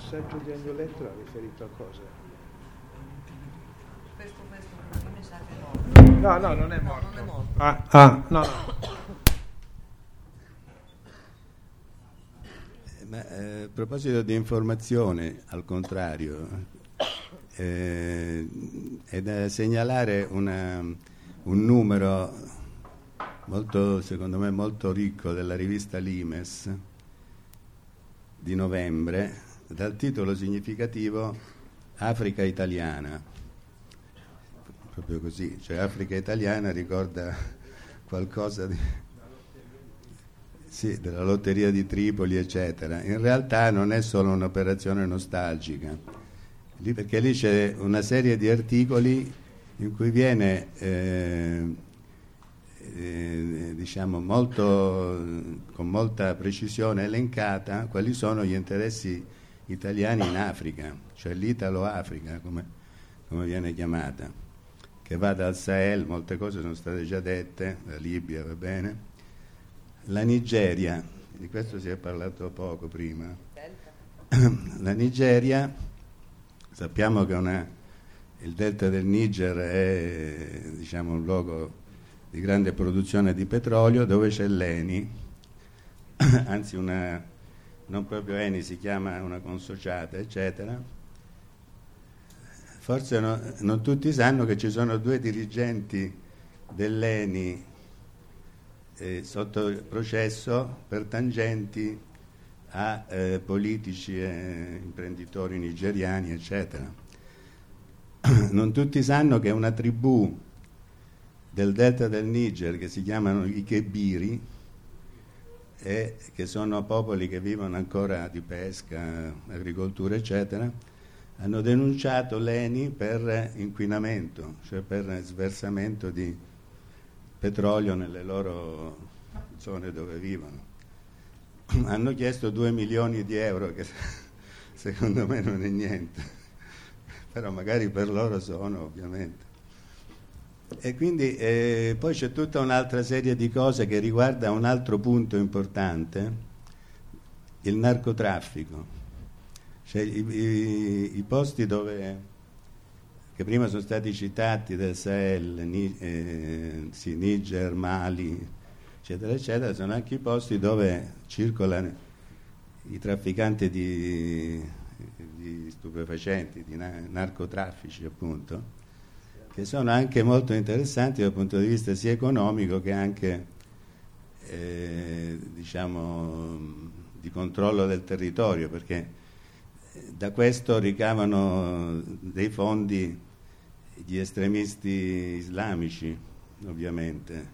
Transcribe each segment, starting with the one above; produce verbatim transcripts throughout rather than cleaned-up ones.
messaggio di Agnoletto era riferito a cosa? Questo, questo, questo mi sa che no. No, no, non è morto. No, non è morto. Ah, ah, no, no. Ma, eh, a proposito di informazione, al contrario, eh, è da segnalare una, un numero molto, secondo me, molto ricco della rivista Limes di novembre, dal titolo significativo Africa italiana. Proprio così, cioè Africa italiana ricorda qualcosa di... Sì, della lotteria di Tripoli, eccetera. In realtà non è solo un'operazione nostalgica, lì, perché lì c'è una serie di articoli in cui viene, eh, eh, diciamo, molto, con molta precisione elencata quali sono gli interessi italiani in Africa, cioè l'Italo-Africa, come, come viene chiamata, che va dal Sahel, molte cose sono state già dette, la Libia, va bene. La Nigeria, di questo si è parlato poco prima. La Nigeria, sappiamo che una, il delta del Niger è, diciamo, un luogo di grande produzione di petrolio, dove c'è l'Eni, anzi una, non proprio Eni, si chiama una consociata, eccetera. Forse no, non tutti sanno che ci sono due dirigenti dell'Eni Eh, sotto processo per tangenti a eh, politici e imprenditori nigeriani, eccetera. Non tutti sanno che una tribù del delta del Niger, che si chiamano i Kebiri, e che sono popoli che vivono ancora di pesca, agricoltura, eccetera, hanno denunciato l'Eni per inquinamento, cioè per sversamento di petrolio nelle loro zone dove vivono. Hanno chiesto due milioni di euro, che secondo me non è niente, però magari per loro sono, ovviamente. E quindi eh, poi c'è tutta un'altra serie di cose che riguarda un altro punto importante, il narcotraffico, cioè i, i, i posti dove, che prima sono stati citati, del Sahel, Ni, eh, sì, Niger, Mali, eccetera, eccetera, sono anche i posti dove circolano i trafficanti di, di stupefacenti, di na- narcotraffici, appunto, che sono anche molto interessanti dal punto di vista sia economico che anche, eh, diciamo, di controllo del territorio, perché da questo ricavano dei fondi gli estremisti islamici, ovviamente.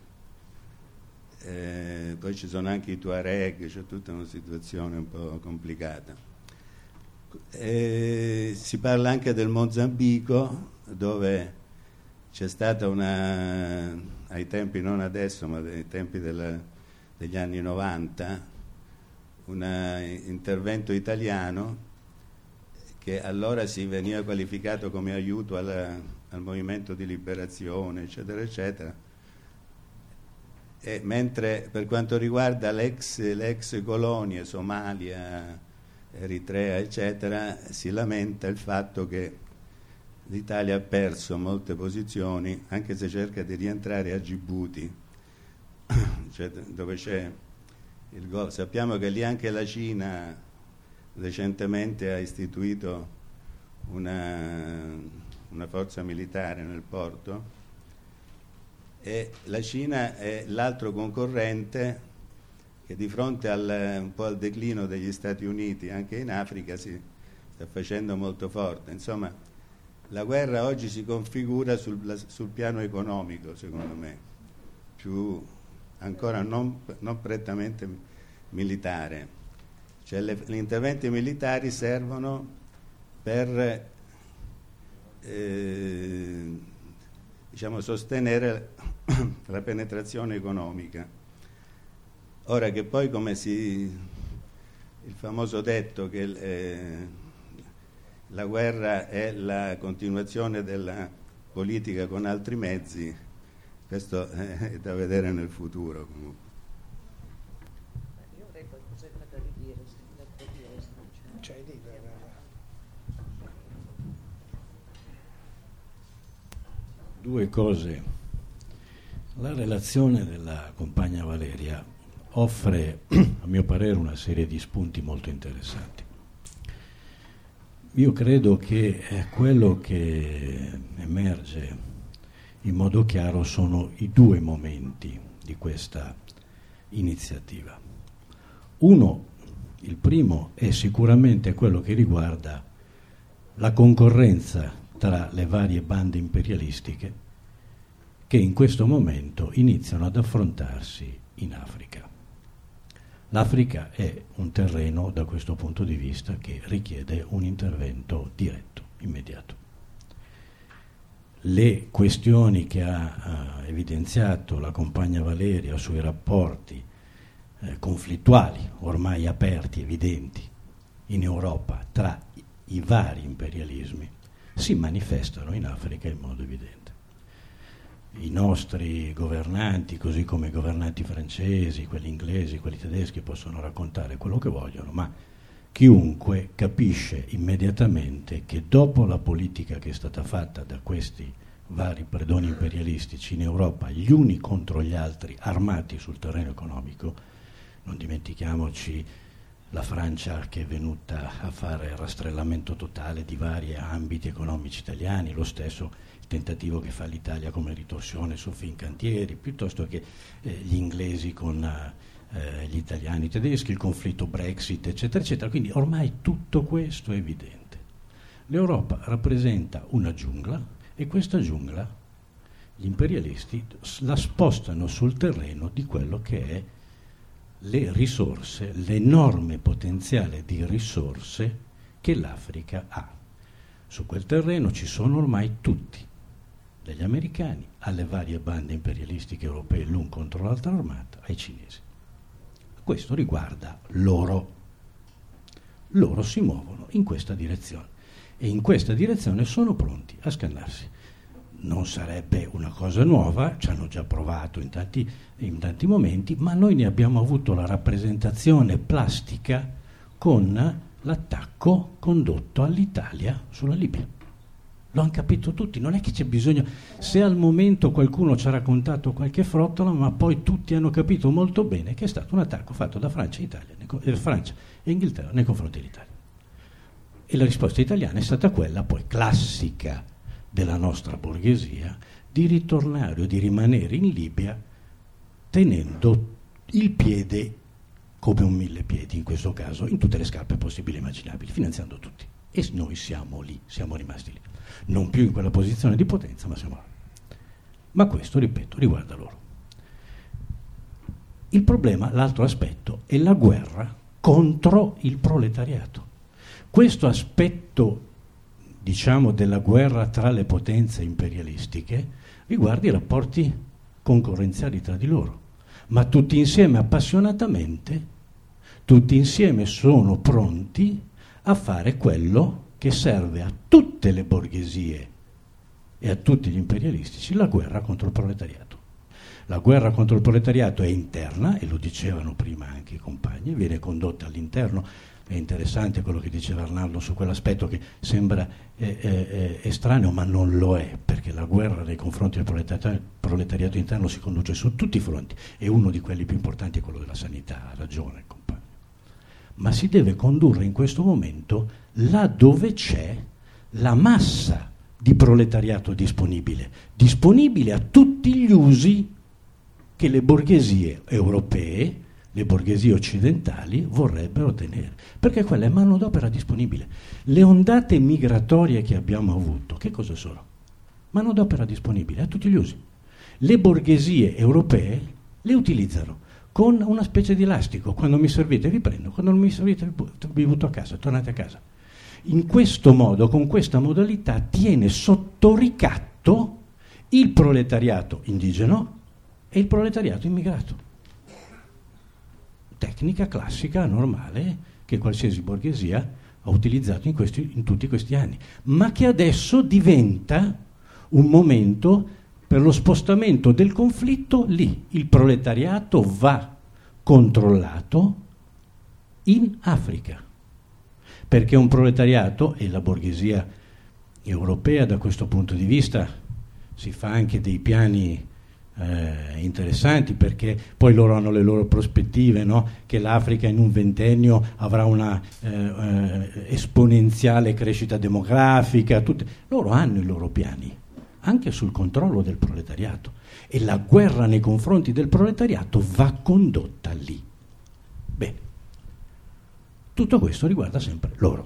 Eh, poi ci sono anche i Tuareg, c'è tutta una situazione un po' complicata. Eh, si parla anche del Mozambico, dove c'è stata una, ai tempi, non adesso, ma ai tempi della, degli anni novanta, un intervento italiano che allora si veniva qualificato come aiuto alla, al movimento di liberazione, eccetera, eccetera. E mentre per quanto riguarda l'ex, le ex colonie, Somalia, Eritrea, eccetera, si lamenta il fatto che l'Italia ha perso molte posizioni, anche se cerca di rientrare a Gibuti, cioè dove c'è il Golfo. Sappiamo che lì anche la Cina recentemente ha istituito una, una forza militare nel porto, e la Cina è l'altro concorrente che di fronte al, un po' al declino degli Stati Uniti anche in Africa si sta facendo molto forte. Insomma, la guerra oggi si configura sul, sul piano economico, secondo me, più ancora non, non prettamente militare. Cioè le, gli interventi militari servono per eh, diciamo sostenere la penetrazione economica. Ora che poi, come si il famoso detto che eh, la guerra è la continuazione della politica con altri mezzi, questo è da vedere nel futuro comunque. Io avrei qualcosetta da ridire, se da dire, se non c'è. C'è lì, Due cose. La relazione della compagna Valeria offre, a mio parere, una serie di spunti molto interessanti. Io credo che eh, quello che emerge in modo chiaro sono i due momenti di questa iniziativa. Uno, il primo, è sicuramente quello che riguarda la concorrenza tra le varie bande imperialistiche che in questo momento iniziano ad affrontarsi in Africa. L'Africa è un terreno, da questo punto di vista, che richiede un intervento diretto, immediato. Le questioni che ha eh, evidenziato la compagna Valeria sui rapporti eh, conflittuali, ormai aperti, evidenti, in Europa tra i, i vari imperialismi, si manifestano in Africa in modo evidente. I nostri governanti, così come i governanti francesi, quelli inglesi, quelli tedeschi, possono raccontare quello che vogliono, ma chiunque capisce immediatamente che dopo la politica che è stata fatta da questi vari predoni imperialistici in Europa, gli uni contro gli altri, armati sul terreno economico, non dimentichiamoci la Francia che è venuta a fare rastrellamento totale di vari ambiti economici italiani, lo stesso tentativo che fa l'Italia come ritorsione su Fincantieri, piuttosto che eh, gli inglesi con eh, gli italiani, i tedeschi, il conflitto Brexit, eccetera, eccetera. Quindi ormai tutto questo è evidente. L'Europa rappresenta una giungla e questa giungla gli imperialisti la spostano sul terreno di quello che è le risorse, l'enorme potenziale di risorse che l'Africa ha. Su quel terreno ci sono ormai tutti, dagli americani alle varie bande imperialistiche europee l'un contro l'altra armata, ai cinesi. Questo riguarda loro. Loro si muovono in questa direzione e in questa direzione sono pronti a scannarsi. Non sarebbe una cosa nuova, ci hanno già provato in tanti, in tanti momenti, ma noi ne abbiamo avuto la rappresentazione plastica con l'attacco condotto all'Italia sulla Libia. Lo hanno capito tutti, non è che c'è bisogno, se al momento qualcuno ci ha raccontato qualche frottola, ma poi tutti hanno capito molto bene che è stato un attacco fatto da Francia e, Italia, eh, Francia e Inghilterra nei confronti dell'Italia. E la risposta italiana è stata quella poi classica della nostra borghesia di ritornare o di rimanere in Libia tenendo il piede come un mille piedi, in questo caso, in tutte le scarpe possibili e immaginabili, finanziando tutti. E noi siamo lì, siamo rimasti lì. Non più in quella posizione di potenza, ma siamo lì. Ma questo, ripeto, riguarda loro. Il problema, l'altro aspetto, è la guerra contro il proletariato. Questo aspetto, diciamo, della guerra tra le potenze imperialistiche riguarda i rapporti concorrenziali tra di loro. Ma tutti insieme appassionatamente, tutti insieme sono pronti a fare quello che serve a tutte le borghesie e a tutti gli imperialistici, la guerra contro il proletariato. La guerra contro il proletariato è interna, e lo dicevano prima anche i compagni, viene condotta all'interno. È interessante quello che diceva Arnaldo su quell'aspetto che sembra eh, eh, estraneo, ma non lo è, perché la guerra nei confronti del proletariato, proletariato interno si conduce su tutti i fronti, e uno di quelli più importanti è quello della sanità, ha ragione, compagno. Ma si deve condurre in questo momento là dove c'è la massa di proletariato disponibile, disponibile a tutti gli usi che le borghesie europee, le borghesie occidentali vorrebbero ottenere, perché quella è manodopera disponibile. Le ondate migratorie che abbiamo avuto, che cosa sono? Manodopera disponibile a tutti gli usi. Le borghesie europee le utilizzano con una specie di elastico: quando mi servite vi prendo, quando non mi servite vi butto a casa, tornate a casa. In questo modo, con questa modalità, tiene sotto ricatto il proletariato indigeno e il proletariato immigrato. Tecnica classica, normale, che qualsiasi borghesia ha utilizzato in, questi, in tutti questi anni, ma che adesso diventa un momento per lo spostamento del conflitto lì. Il proletariato va controllato in Africa, perché un proletariato, e la borghesia europea da questo punto di vista si fa anche dei piani eh, interessanti, perché poi loro hanno le loro prospettive, no? Che l'Africa in un ventennio avrà una eh, eh, esponenziale crescita demografica, tutte. Loro hanno i loro piani anche sul controllo del proletariato, e la guerra nei confronti del proletariato va condotta lì. Bene, tutto questo riguarda sempre loro.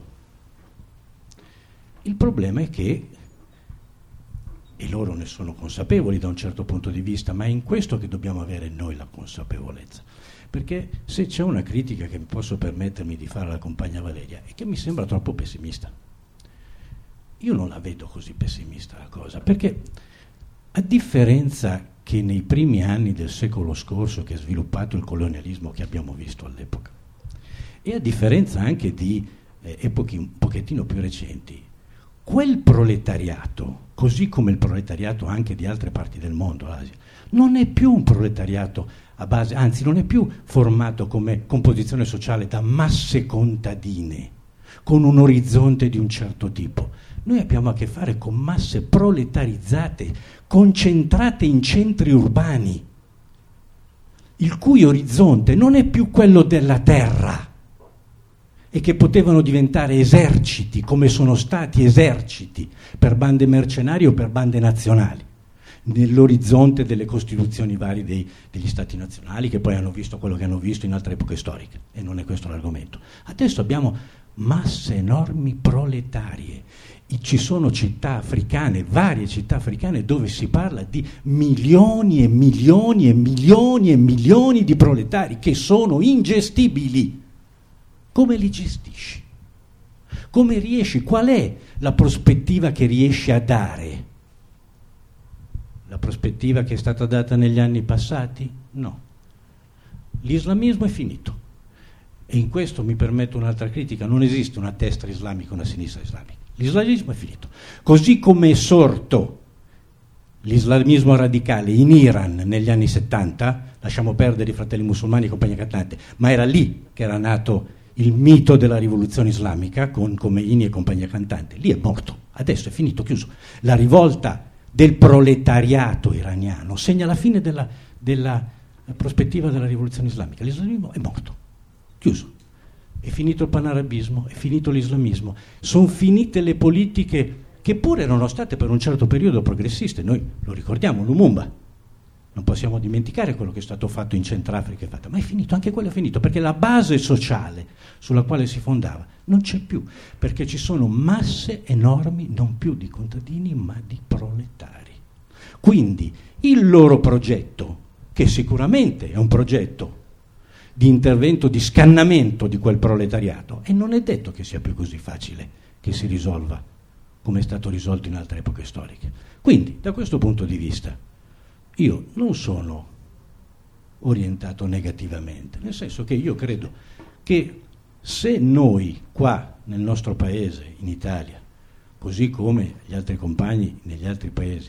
Il problema è che, e loro ne sono consapevoli da un certo punto di vista, ma è in questo che dobbiamo avere noi la consapevolezza, perché se c'è una critica che posso permettermi di fare alla compagna Valeria è che mi sembra troppo pessimista. Io non la vedo così pessimista la cosa, perché a differenza che nei primi anni del secolo scorso, che ha sviluppato il colonialismo che abbiamo visto all'epoca, e a differenza anche di eh, epoche un pochettino più recenti, quel proletariato, così come il proletariato anche di altre parti del mondo, l'Asia, non è più un proletariato a base, anzi non è più formato come composizione sociale da masse contadine, con un orizzonte di un certo tipo. Noi abbiamo a che fare con masse proletarizzate, concentrate in centri urbani, il cui orizzonte non è più quello della terra, e che potevano diventare eserciti, come sono stati eserciti per bande mercenarie o per bande nazionali, nell'orizzonte delle costituzioni varie dei, degli stati nazionali, che poi hanno visto quello che hanno visto in altre epoche storiche, e non è questo l'argomento. Adesso abbiamo masse enormi proletarie. Ci sono città africane, varie città africane, dove si parla di milioni e milioni e milioni e milioni di proletari che sono ingestibili. Come li gestisci? Come riesci? Qual è la prospettiva che riesci a dare? La prospettiva che è stata data negli anni passati? No. L'islamismo è finito. E in questo mi permetto un'altra critica: non esiste una destra islamica e una sinistra islamica. L'islamismo è finito. Così come è sorto l'islamismo radicale in Iran negli anni settanta, lasciamo perdere i fratelli musulmani e compagnia cantante, ma era lì che era nato il mito della rivoluzione islamica con Khomeini e compagnia cantante. Lì è morto, adesso è finito, chiuso. La rivolta del proletariato iraniano segna la fine della, della prospettiva della rivoluzione islamica. L'islamismo è morto, chiuso. È finito il panarabismo, è finito l'islamismo, sono finite le politiche che pure erano state per un certo periodo progressiste. Noi lo ricordiamo, Lumumba, non possiamo dimenticare quello che è stato fatto in Centrafrica, è fatto, ma è finito, anche quello è finito, perché la base sociale sulla quale si fondava non c'è più, perché ci sono masse enormi, non più di contadini ma di proletari. Quindi il loro progetto, che sicuramente è un progetto di intervento, di scannamento di quel proletariato, e non è detto che sia più così facile che si risolva come è stato risolto in altre epoche storiche. Quindi, da questo punto di vista, io non sono orientato negativamente, nel senso che io credo che se noi qua nel nostro paese, in Italia, così come gli altri compagni negli altri paesi,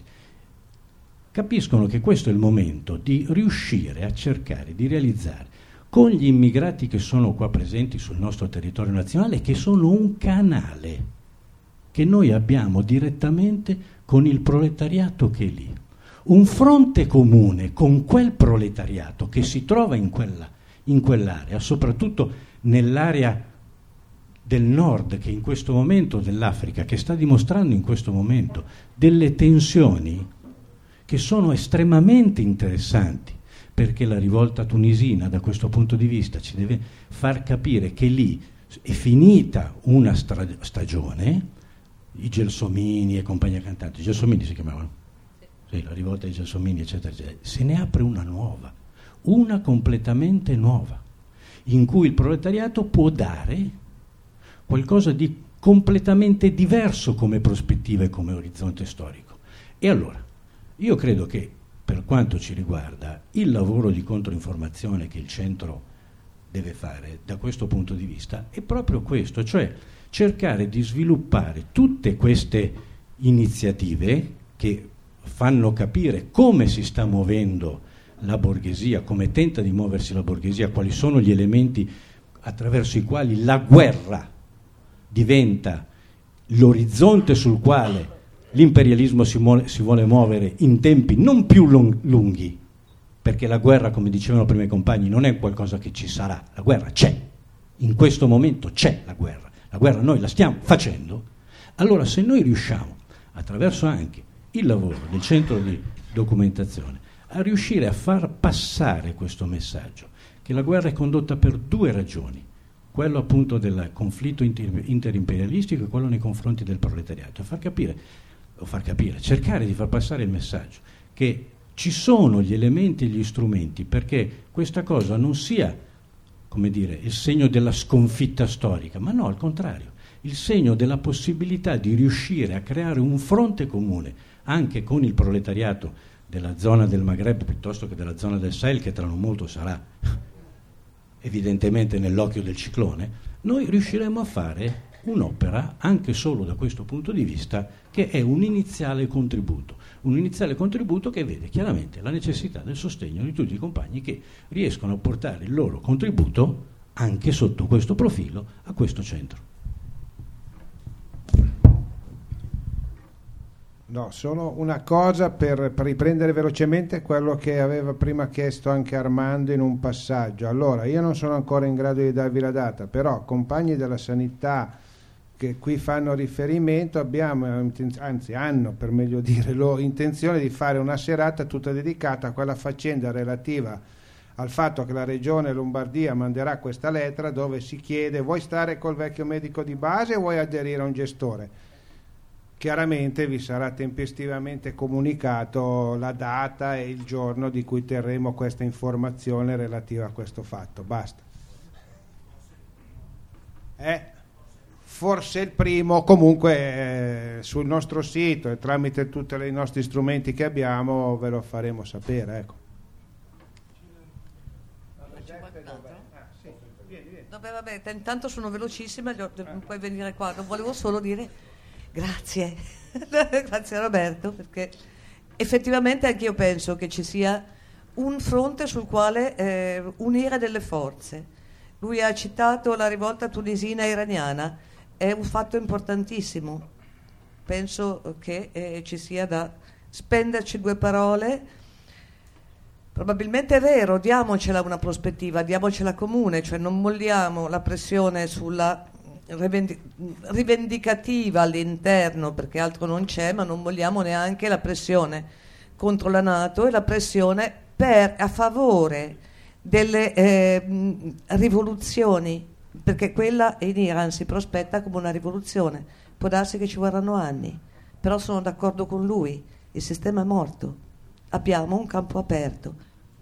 capiscono che questo è il momento di riuscire a cercare di realizzare con gli immigrati che sono qua presenti sul nostro territorio nazionale, che sono un canale che noi abbiamo direttamente con il proletariato che è lì, un fronte comune con quel proletariato che si trova in quella, in quell'area, soprattutto nell'area del nord, che in questo momento dell'Africa, che sta dimostrando in questo momento delle tensioni che sono estremamente interessanti, perché la rivolta tunisina da questo punto di vista ci deve far capire che lì è finita una stra- stagione, i Gelsomini e compagnia cantante, i Gelsomini si chiamavano? Sì, la rivolta dei Gelsomini, eccetera, eccetera. Se ne apre una nuova, una completamente nuova, in cui il proletariato può dare qualcosa di completamente diverso come prospettiva e come orizzonte storico. E allora, io credo che, per quanto ci riguarda, il lavoro di controinformazione che il centro deve fare da questo punto di vista è proprio questo, cioè cercare di sviluppare tutte queste iniziative che fanno capire come si sta muovendo la borghesia, come tenta di muoversi la borghesia, quali sono gli elementi attraverso i quali la guerra diventa l'orizzonte sul quale l'imperialismo si, muole, si vuole muovere in tempi non più long, lunghi, perché la guerra, come dicevano prima i compagni, non è qualcosa che ci sarà, la guerra c'è, in questo momento c'è la guerra, la guerra noi la stiamo facendo. Allora se noi riusciamo, attraverso anche il lavoro del centro di documentazione, a riuscire a far passare questo messaggio, che la guerra è condotta per due ragioni, quello appunto del conflitto inter- interimperialistico e quello nei confronti del proletariato, e far capire, o far capire, cercare di far passare il messaggio che ci sono gli elementi e gli strumenti perché questa cosa non sia, come dire, il segno della sconfitta storica, ma no, al contrario, il segno della possibilità di riuscire a creare un fronte comune anche con il proletariato della zona del Maghreb piuttosto che della zona del Sahel, che tra non molto sarà evidentemente nell'occhio del ciclone. Noi riusciremo a fare un'opera anche solo da questo punto di vista, che è un iniziale contributo, un iniziale contributo che vede chiaramente la necessità del sostegno di tutti i compagni che riescono a portare il loro contributo anche sotto questo profilo a questo centro. No, solo una cosa per, per riprendere velocemente quello che aveva prima chiesto anche Armando in un passaggio. Allora, io non sono ancora in grado di darvi la data, però compagni della sanità che qui fanno riferimento abbiamo, anzi hanno per meglio dire, l'intenzione di fare una serata tutta dedicata a quella faccenda relativa al fatto che la regione Lombardia manderà questa lettera dove si chiede: vuoi stare col vecchio medico di base o vuoi aderire a un gestore? Chiaramente vi sarà tempestivamente comunicato la data e il giorno di cui terremo questa informazione relativa a questo fatto. Basta. Eh, forse il primo, comunque eh, sul nostro sito e tramite tutti i nostri strumenti che abbiamo ve lo faremo sapere. Ecco. Vabbè, vabbè, intanto sono velocissima, non puoi venire qua, non volevo solo dire grazie, grazie Roberto, perché effettivamente anche io penso che ci sia un fronte sul quale eh, unire delle forze. Lui ha citato la rivolta tunisina e iraniana, è un fatto importantissimo, penso che eh, ci sia da spenderci due parole. Probabilmente è vero, diamocela una prospettiva, diamocela comune, cioè non molliamo la pressione sulla rivendicativa all'interno, perché altro non c'è, ma non vogliamo neanche la pressione contro la NATO e la pressione per, a favore delle eh, rivoluzioni, perché quella in Iran si prospetta come una rivoluzione. Può darsi che ci vorranno anni, però sono d'accordo con lui, il sistema è morto, abbiamo un campo aperto.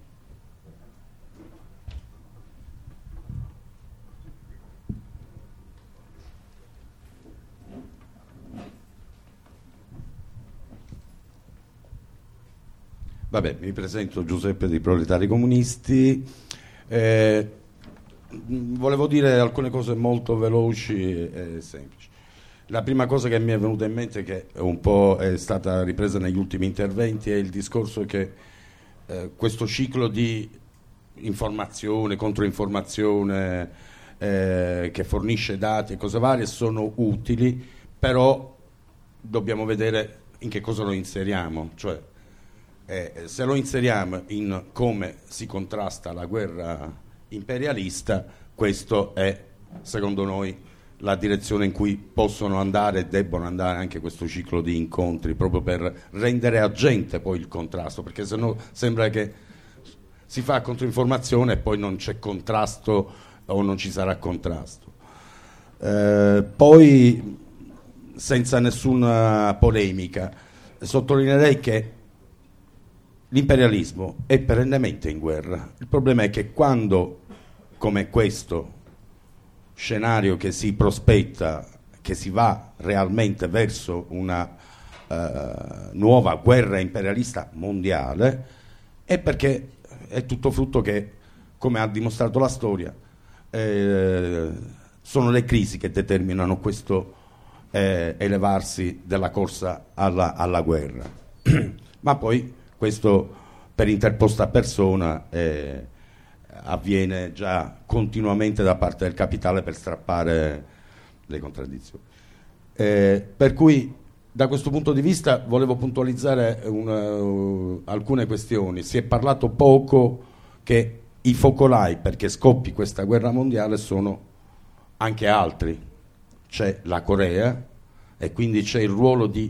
Vabbè, mi presento Giuseppe dei Proletari Comunisti. Eh, volevo dire alcune cose molto veloci e semplici. La prima cosa che mi è venuta in mente, che un po' è stata ripresa negli ultimi interventi, è il discorso che eh, questo ciclo di informazione, controinformazione, eh, che fornisce dati e cose varie sono utili, però dobbiamo vedere in che cosa lo inseriamo, cioè Eh, se lo inseriamo in come si contrasta la guerra imperialista, questo è secondo noi la direzione in cui possono andare e debbono andare anche questo ciclo di incontri, proprio per rendere agente poi il contrasto, perché sennò sembra che si fa controinformazione e poi non c'è contrasto o non ci sarà contrasto. Eh, poi, senza nessuna polemica, sottolineerei che l'imperialismo è perennemente in guerra. Il problema è che quando, come questo scenario che si prospetta, che si va realmente verso una uh, nuova guerra imperialista mondiale, è perché è tutto frutto che, come ha dimostrato la storia, eh, sono le crisi che determinano questo eh, elevarsi della corsa alla, alla guerra. Ma poi questo per interposta persona eh, avviene già continuamente da parte del capitale per strappare le contraddizioni. Eh, per cui da questo punto di vista volevo puntualizzare una, uh, alcune questioni. Si è parlato poco che i focolai perché scoppi questa guerra mondiale sono anche altri. C'è la Corea e quindi c'è il ruolo di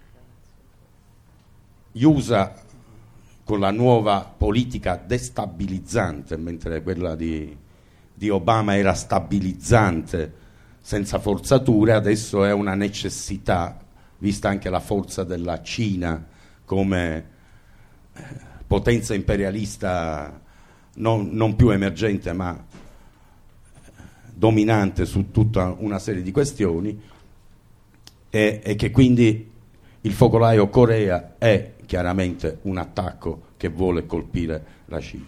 gli U S A con la nuova politica destabilizzante, mentre quella di, di Obama era stabilizzante senza forzature, adesso è una necessità, vista anche la forza della Cina come potenza imperialista non, non più emergente ma dominante su tutta una serie di questioni, e, e che quindi il focolaio Corea è chiaramente un attacco che vuole colpire la Cina.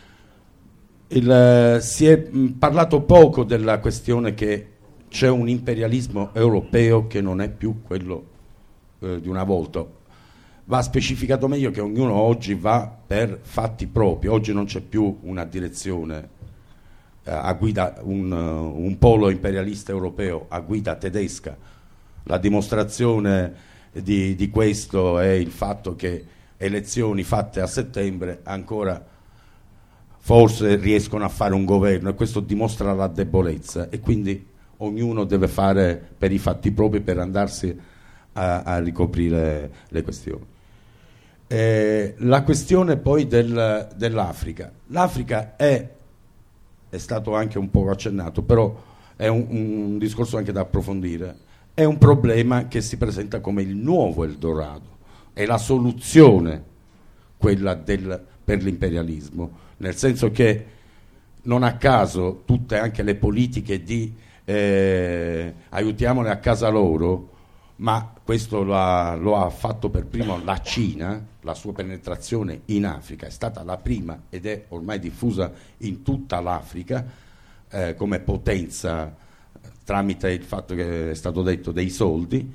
Il, si è mh, parlato poco della questione che c'è un imperialismo europeo che non è più quello eh, di una volta. Va specificato meglio che ognuno oggi va per fatti propri. Oggi non c'è più una direzione eh, a guida, un, uh, un polo imperialista europeo a guida tedesca. La dimostrazione di, di questo è il fatto che elezioni fatte a settembre ancora forse riescono a fare un governo, e questo dimostra la debolezza, e quindi ognuno deve fare per i fatti propri per andarsi a, a ricoprire le questioni. Eh, la questione poi del, dell'Africa. L'Africa è, è stato anche un po' accennato, però è un, un discorso anche da approfondire. È un problema che si presenta come il nuovo Eldorado, è la soluzione quella del, per l'imperialismo, nel senso che non a caso tutte anche le politiche di eh, aiutiamole a casa loro, ma questo lo ha, lo ha fatto per primo la Cina. La sua penetrazione in Africa è stata la prima ed è ormai diffusa in tutta l'Africa eh, come potenza, tramite il fatto che è stato detto dei soldi,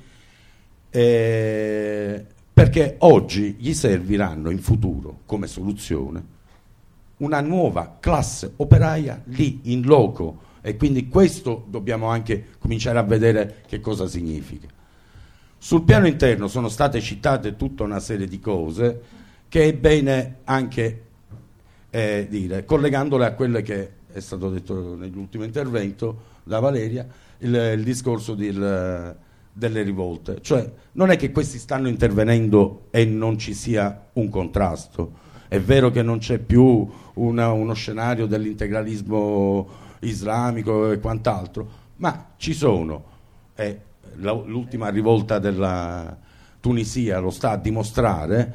eh, perché oggi gli serviranno in futuro come soluzione una nuova classe operaia lì in loco, e quindi questo dobbiamo anche cominciare a vedere che cosa significa. Sul piano interno sono state citate tutta una serie di cose che è bene anche eh, dire, collegandole a quelle che è stato detto nell'ultimo intervento da Valeria, il, il discorso di, il, delle rivolte. Cioè non è che questi stanno intervenendo e non ci sia un contrasto. È vero che non c'è più una, uno scenario dell'integralismo islamico e quant'altro, ma ci sono. Eh, la, l'ultima rivolta della Tunisia lo sta a dimostrare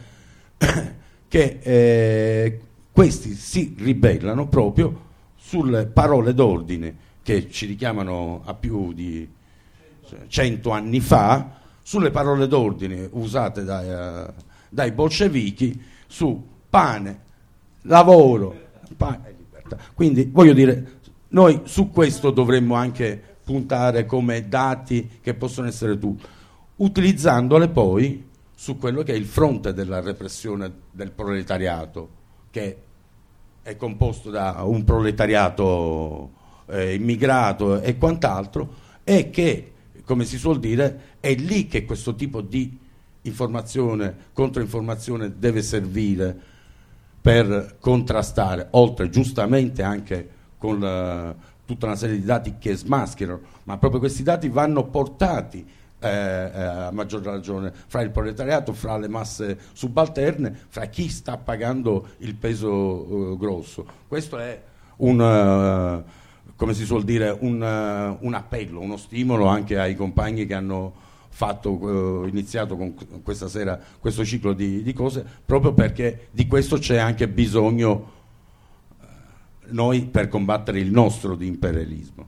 che eh, questi si ribellano proprio sulle parole d'ordine che ci richiamano a più di cento anni fa, sulle parole d'ordine usate dai, uh, dai bolscevichi su pane, lavoro, pane e libertà. Quindi voglio dire, noi su questo dovremmo anche puntare come dati che possono essere tu, utilizzandole poi su quello che è il fronte della repressione del proletariato, che è composto da un proletariato eh, immigrato e quant'altro, e che, come si suol dire, è lì che questo tipo di informazione, controinformazione deve servire per contrastare, oltre giustamente anche con la, tutta una serie di dati che smascherano, ma proprio questi dati vanno portati eh, eh, a maggior ragione fra il proletariato, fra le masse subalterne, fra chi sta pagando il peso eh, grosso. Questo è un, uh, come si suol dire, un, uh, un appello, uno stimolo anche ai compagni che hanno fatto, uh, iniziato con questa sera questo ciclo di, di cose, proprio perché di questo c'è anche bisogno uh, noi per combattere il nostro di imperialismo.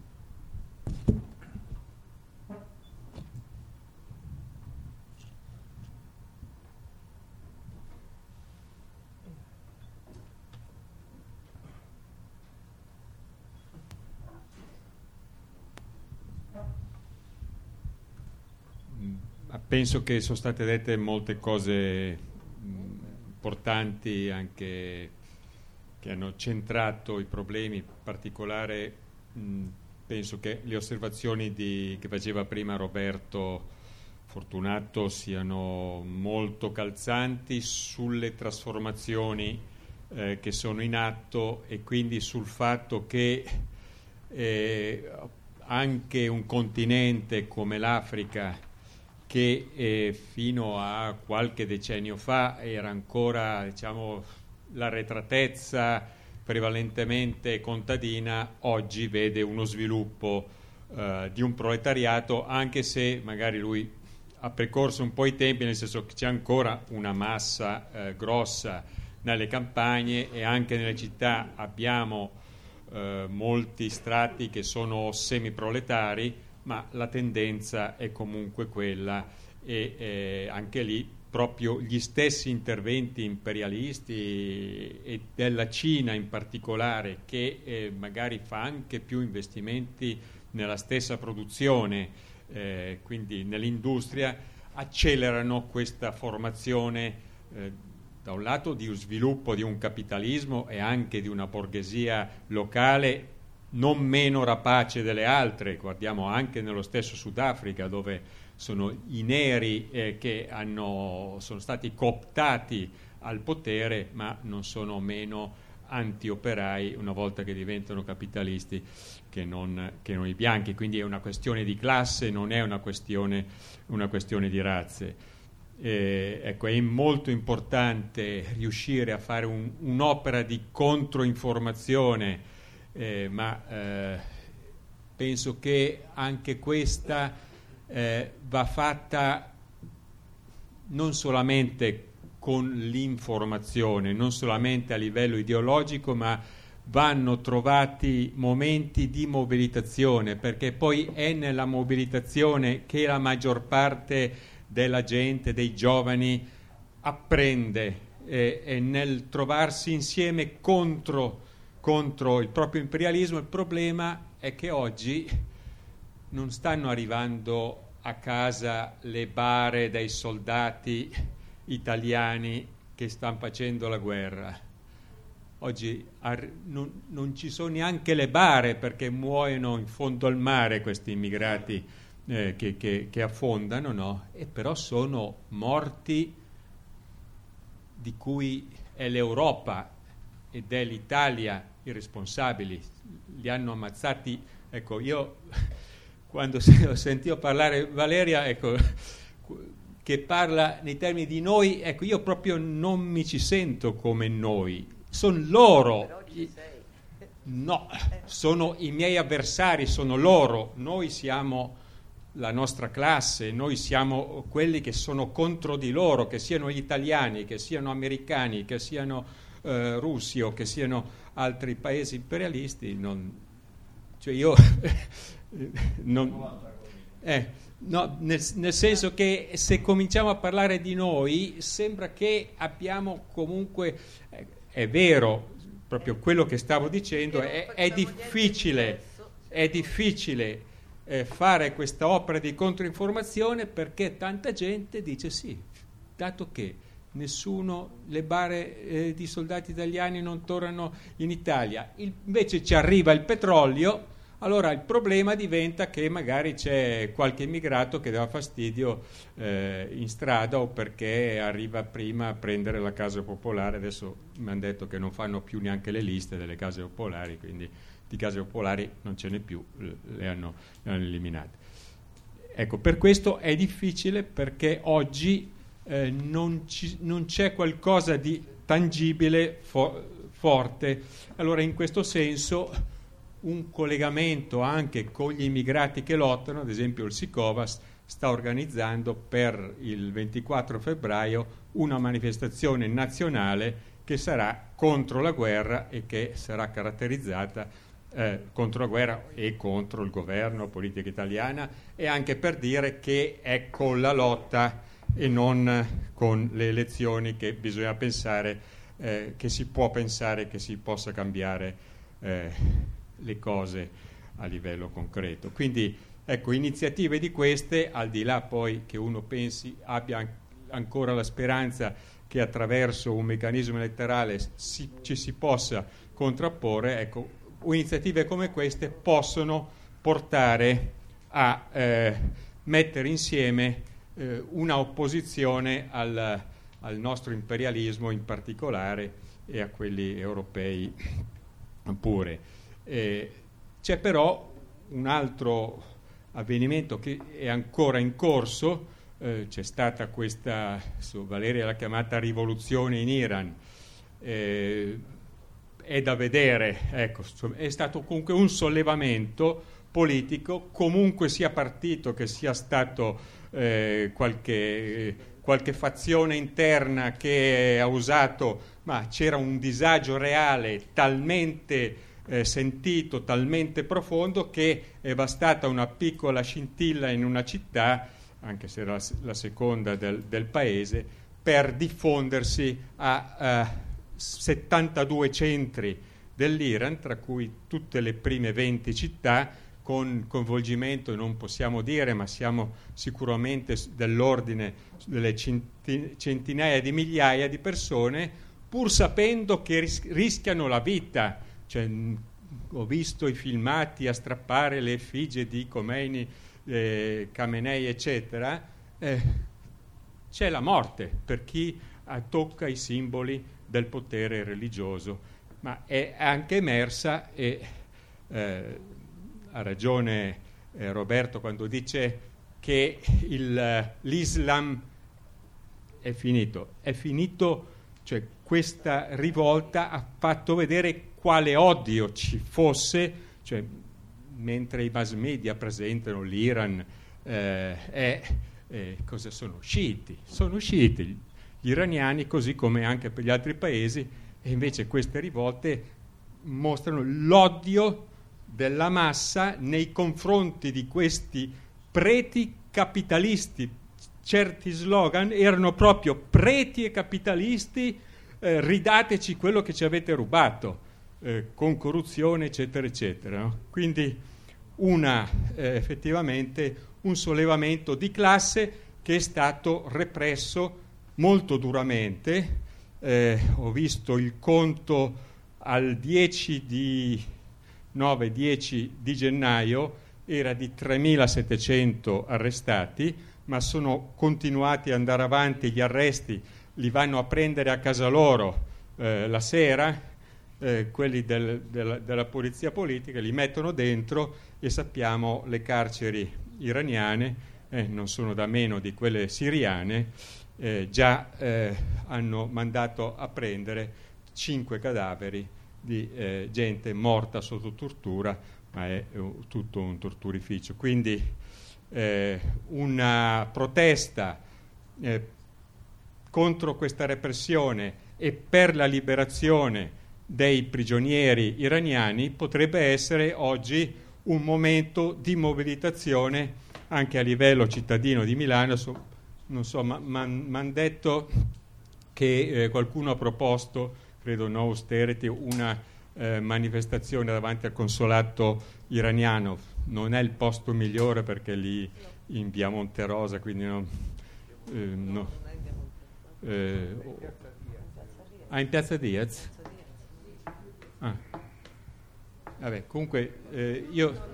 Penso che sono state dette molte cose mh, importanti, anche che hanno centrato i problemi. In particolare mh, penso che le osservazioni di, che faceva prima Roberto Fortunato siano molto calzanti sulle trasformazioni eh, che sono in atto e quindi sul fatto che eh, anche un continente come l'Africa, che eh, fino a qualche decennio fa era ancora, diciamo, l'arretratezza prevalentemente contadina, oggi vede uno sviluppo eh, di un proletariato, anche se magari lui ha percorso un po' i tempi, nel senso che c'è ancora una massa eh, grossa nelle campagne, e anche nelle città abbiamo eh, molti strati che sono semiproletari, ma la tendenza è comunque quella, e eh, anche lì proprio gli stessi interventi imperialisti e della Cina in particolare, che eh, magari fa anche più investimenti nella stessa produzione, eh, quindi nell'industria, accelerano questa formazione eh, da un lato di sviluppo di un capitalismo e anche di una borghesia locale non meno rapace delle altre. Guardiamo anche nello stesso Sudafrica, dove sono i neri eh, che hanno, sono stati cooptati al potere, ma non sono meno antioperai una volta che diventano capitalisti che non, che non i bianchi. Quindi è una questione di classe, non è una questione, una questione di razze. Eh, ecco, è molto importante riuscire a fare un, un'opera di controinformazione, eh, ma eh, penso che anche questa eh, va fatta non solamente con l'informazione, non solamente a livello ideologico, ma vanno trovati momenti di mobilitazione, perché poi è nella mobilitazione che la maggior parte della gente, dei giovani, apprende, e, e nel trovarsi insieme contro, contro il proprio imperialismo. Il problema è che oggi non stanno arrivando a casa le bare dei soldati italiani che stanno facendo la guerra. Oggi ar- non, non ci sono neanche le bare, perché muoiono in fondo al mare questi immigrati eh, che, che, che affondano, no? E però sono morti di cui è l'Europa ed è l'Italia i responsabili. Li hanno ammazzati. Ecco, io quando ho sentito parlare Valeria, ecco, che parla nei termini di noi, ecco, io proprio non mi ci sento come noi, sono loro. Però ci sei. No, sono i miei avversari, sono loro. Noi siamo la nostra classe, noi siamo quelli che sono contro di loro, che siano gli italiani, che siano americani, che siano eh, russi o che siano altri paesi imperialisti. Non, cioè io non, eh, no, nel, nel senso che se cominciamo a parlare di noi sembra che abbiamo comunque, eh, è vero, proprio quello che stavo dicendo, è, è difficile, è difficile eh, fare questa opera di controinformazione, perché tanta gente dice sì, dato che nessuno, le bare eh, di soldati italiani non tornano in Italia, il, invece ci arriva il petrolio, allora il problema diventa che magari c'è qualche immigrato che dà fastidio eh, in strada, o perché arriva prima a prendere la casa popolare. Adesso mi hanno detto che non fanno più neanche le liste delle case popolari, quindi di case popolari non ce n'è più, le hanno, le hanno eliminate. Ecco, per questo è difficile, perché oggi eh, non, ci, non c'è qualcosa di tangibile, fo- forte. Allora, in questo senso, un collegamento anche con gli immigrati che lottano, ad esempio il Sicovas sta organizzando per il ventiquattro febbraio una manifestazione nazionale che sarà contro la guerra e che sarà caratterizzata eh, contro la guerra e contro il governo, la politica italiana, e anche per dire che è con la lotta e non con le elezioni che bisogna pensare, eh, che si può pensare che si possa cambiare eh, le cose a livello concreto. Quindi ecco, iniziative di queste, al di là poi che uno pensi abbia an- ancora la speranza che attraverso un meccanismo elettorale si, ci si possa contrapporre, ecco, iniziative come queste possono portare a eh, mettere insieme eh, una opposizione al, al nostro imperialismo in particolare e a quelli europei pure. Eh, c'è però un altro avvenimento che è ancora in corso. Eh, c'è stata questa, su, Valeria l'ha chiamata rivoluzione in Iran, eh, è da vedere, ecco, è stato comunque un sollevamento politico, comunque sia partito che sia stato eh, qualche, qualche fazione interna che ha usato, ma c'era un disagio reale talmente eh, sentito, talmente profondo, che è bastata una piccola scintilla in una città, anche se era la, la seconda del, del paese, per diffondersi a uh, settantadue centri dell'Iran, tra cui tutte le prime venti città, con coinvolgimento, non possiamo dire, ma siamo sicuramente dell'ordine delle centinaia di migliaia di persone, pur sapendo che ris- rischiano la vita. Cioè, mh, ho visto i filmati a strappare le effigie di Khomeini, eh, Khamenei, eccetera. Eh, c'è la morte per chi eh, tocca i simboli del potere religioso, ma è anche emersa, e eh, ha ragione eh, Roberto quando dice che il, l'Islam è finito, è finito, cioè questa rivolta ha fatto vedere quale odio ci fosse, cioè mentre i mass media presentano l'Iran eh, è, eh, cosa sono? Sciiti, sono sciiti gli iraniani, così come anche per gli altri paesi, e invece queste rivolte mostrano l'odio della massa nei confronti di questi preti capitalisti. Certi slogan erano proprio: preti e capitalisti, eh, ridateci quello che ci avete rubato, eh, con corruzione, eccetera, eccetera. No? Quindi una, eh, effettivamente un sollevamento di classe che è stato represso molto duramente. Eh, ho visto il conto al dieci di nove dieci di gennaio, era di tremilasettecento arrestati, ma sono continuati ad andare avanti gli arresti, li vanno a prendere a casa loro eh, la sera, eh, quelli del, del, della polizia politica, li mettono dentro, e sappiamo le carceri iraniane, eh, non sono da meno di quelle siriane, eh, già eh, hanno mandato a prendere cinque cadaveri di eh, gente morta sotto tortura, ma è uh, tutto un torturificio. Quindi eh, una protesta eh, contro questa repressione e per la liberazione dei prigionieri iraniani potrebbe essere oggi un momento di mobilitazione anche a livello cittadino di Milano. So, non so, ma mi hanno detto che eh, qualcuno ha proposto, credo no austerity, una eh, manifestazione davanti al consolato iraniano. Non è il posto migliore perché lì in via Monterosa, quindi non, eh, no. Eh, ah, in piazza Diaz? Ah. Vabbè, comunque eh, io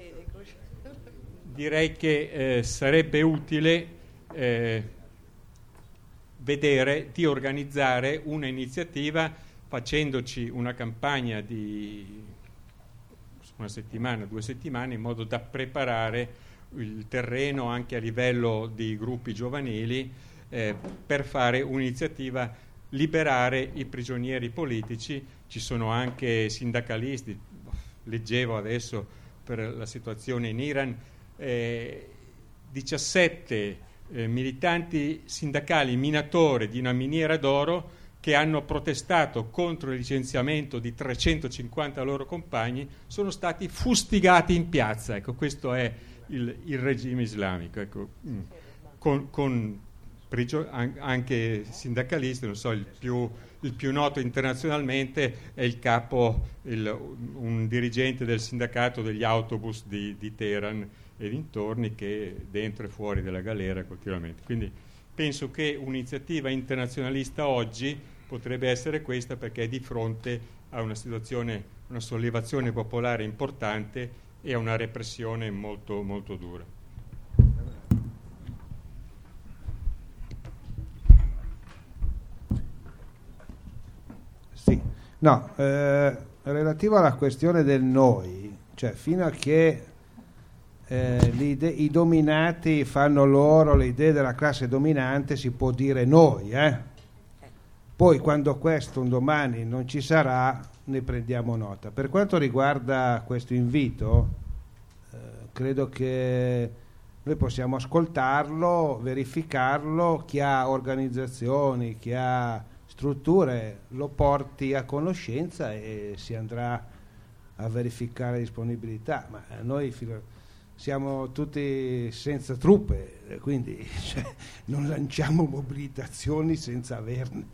direi che eh, sarebbe utile eh, vedere di organizzare una iniziativa, facendoci una campagna di una settimana, due settimane, in modo da preparare il terreno anche a livello di gruppi giovanili eh, per fare un'iniziativa, liberare i prigionieri politici. Ci sono anche sindacalisti, leggevo adesso per la situazione in Iran, eh, diciassette eh, militanti sindacali minatori di una miniera d'oro che hanno protestato contro il licenziamento di trecentocinquanta loro compagni, sono stati fustigati in piazza. Ecco, questo è il, il regime islamico. Ecco, mh, con, con prigio- an- anche sindacalisti, non so, il più, il più noto internazionalmente è il capo, il, un dirigente del sindacato degli autobus di, di Teheran e dintorni, che dentro e fuori della galera continuamente. Quindi penso che un'iniziativa internazionalista oggi potrebbe essere questa, perché è di fronte a una situazione, una sollevazione popolare importante e, e a una repressione molto, molto dura. No, eh, relativo alla questione del noi, cioè fino a che eh, ide- i dominati fanno loro le idee della classe dominante si può dire noi, eh? Poi quando questo un domani non ci sarà ne prendiamo nota. Per quanto riguarda questo invito, eh, credo che noi possiamo ascoltarlo, verificarlo, chi ha organizzazioni, chi ha strutture lo porti a conoscenza e si andrà a verificare disponibilità, ma noi filo- siamo tutti senza truppe, quindi cioè, non lanciamo mobilitazioni senza averne.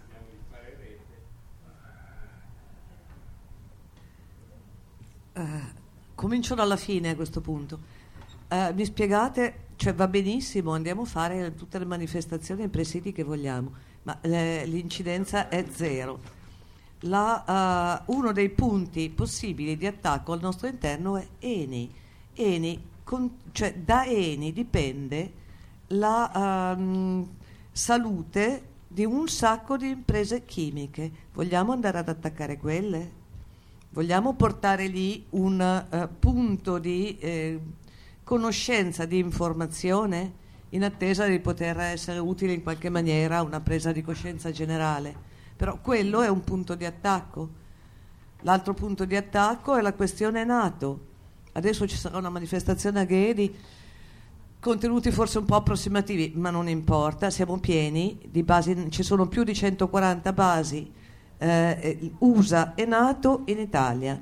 Uh, comincio dalla fine a questo punto. Uh, mi spiegate, cioè va benissimo, andiamo a fare tutte le manifestazioni e i presidi che vogliamo, ma eh, l'incidenza è zero. La, uh, uno dei punti possibili di attacco al nostro interno è Eni. Eni con, cioè da Eni dipende la um, salute di un sacco di imprese chimiche. Vogliamo andare ad attaccare quelle? Vogliamo portare lì un uh, punto di eh, conoscenza, di informazione, in attesa di poter essere utile in qualche maniera a una presa di coscienza generale? Però quello è un punto di attacco. L'altro punto di attacco è la questione NATO. Adesso ci sarà una manifestazione a Ghedi, contenuti forse un po' approssimativi, ma non importa, siamo pieni di basi, ci sono più di centoquaranta basi eh, U S A e NATO in Italia.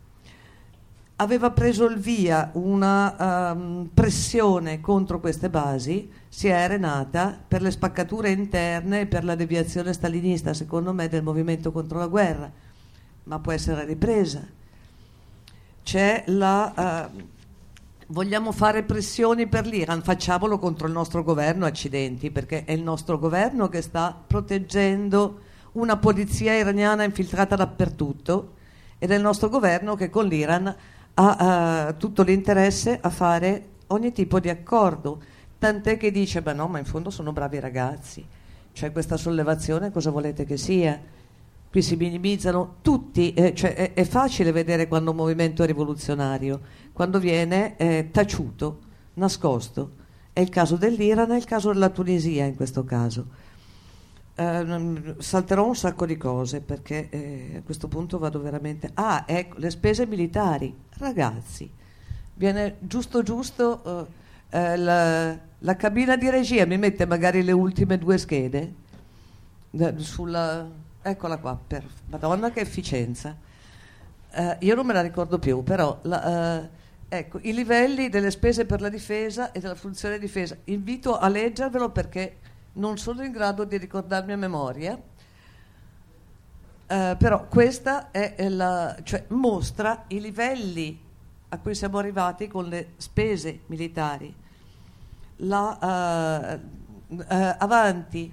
Aveva preso il via una um, pressione contro queste basi, si è arenata per le spaccature interne e per la deviazione stalinista, secondo me, del movimento contro la guerra, ma può essere ripresa. C'è la... Uh, vogliamo fare pressioni per l'Iran, facciamolo contro il nostro governo, accidenti, perché è il nostro governo che sta proteggendo una polizia iraniana infiltrata dappertutto ed è il nostro governo che con l'Iran ha uh, tutto l'interesse a fare ogni tipo di accordo, tant'è che dice, beh no, ma in fondo sono bravi ragazzi, cioè questa sollevazione cosa volete che sia? Qui si minimizzano tutti, eh, cioè è, è facile vedere quando un movimento è rivoluzionario, quando viene eh, taciuto, nascosto. È il caso dell'Iran, è il caso della Tunisia in questo caso. Eh, salterò un sacco di cose perché eh, a questo punto vado veramente... Ah, ecco, le spese militari. Ragazzi, viene giusto giusto eh, eh, la, la cabina di regia, mi mette magari le ultime due schede eh, sulla... Eccola qua, per Madonna che efficienza. Uh, io non me la ricordo più, però la, uh, ecco, i livelli delle spese per la difesa e della funzione difesa. Invito a leggervelo perché non sono in grado di ricordarmi a memoria. Uh, però questa è, è la, cioè mostra i livelli a cui siamo arrivati con le spese militari. La, uh, uh, avanti.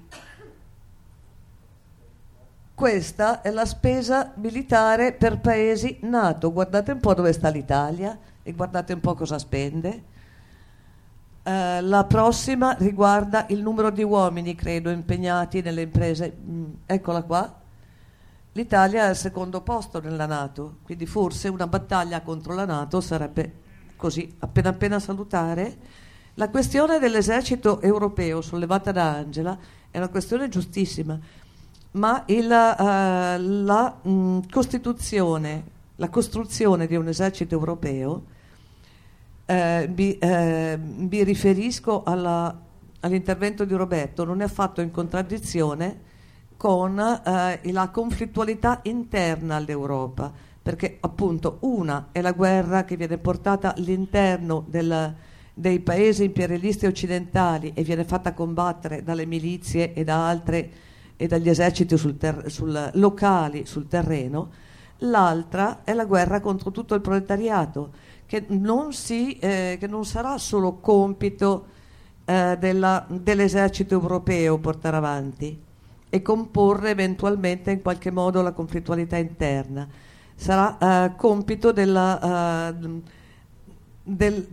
Questa è la spesa militare per paesi NATO. Guardate un po' dove sta l'Italia e guardate un po' cosa spende. Uh, la prossima riguarda il numero di uomini, credo, impegnati nelle imprese. Mm, eccola qua. L'Italia è al secondo posto nella NATO, quindi forse una battaglia contro la NATO sarebbe così, appena appena salutare. La questione dell'esercito europeo sollevata da Angela è una questione giustissima. Ma il, uh, la mh, costituzione, la costruzione di un esercito europeo, eh, mi, eh, mi riferisco alla, all'intervento di Roberto, non è affatto in contraddizione con eh, la conflittualità interna all'Europa, perché appunto una è la guerra che viene portata all'interno del, dei paesi imperialisti occidentali e viene fatta combattere dalle milizie e da altre e dagli eserciti sul ter- sul, locali sul terreno, l'altra è la guerra contro tutto il proletariato, che non, si, eh, che non sarà solo compito eh, della, dell'esercito europeo portare avanti e comporre eventualmente in qualche modo la conflittualità interna, sarà eh, compito della, eh, del,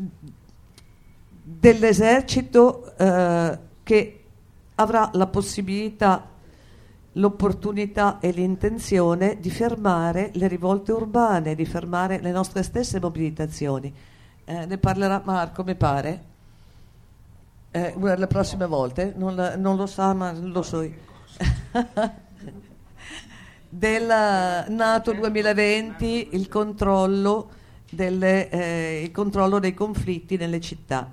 dell'esercito eh, che avrà la possibilità l'opportunità e l'intenzione di fermare le rivolte urbane, di fermare le nostre stesse mobilitazioni. Eh, ne parlerà Marco, mi pare, eh, una delle prossime volte, non, la, non lo sa ma lo so io. Del NATO duemilaventi, il controllo, delle, eh, il controllo dei conflitti nelle città.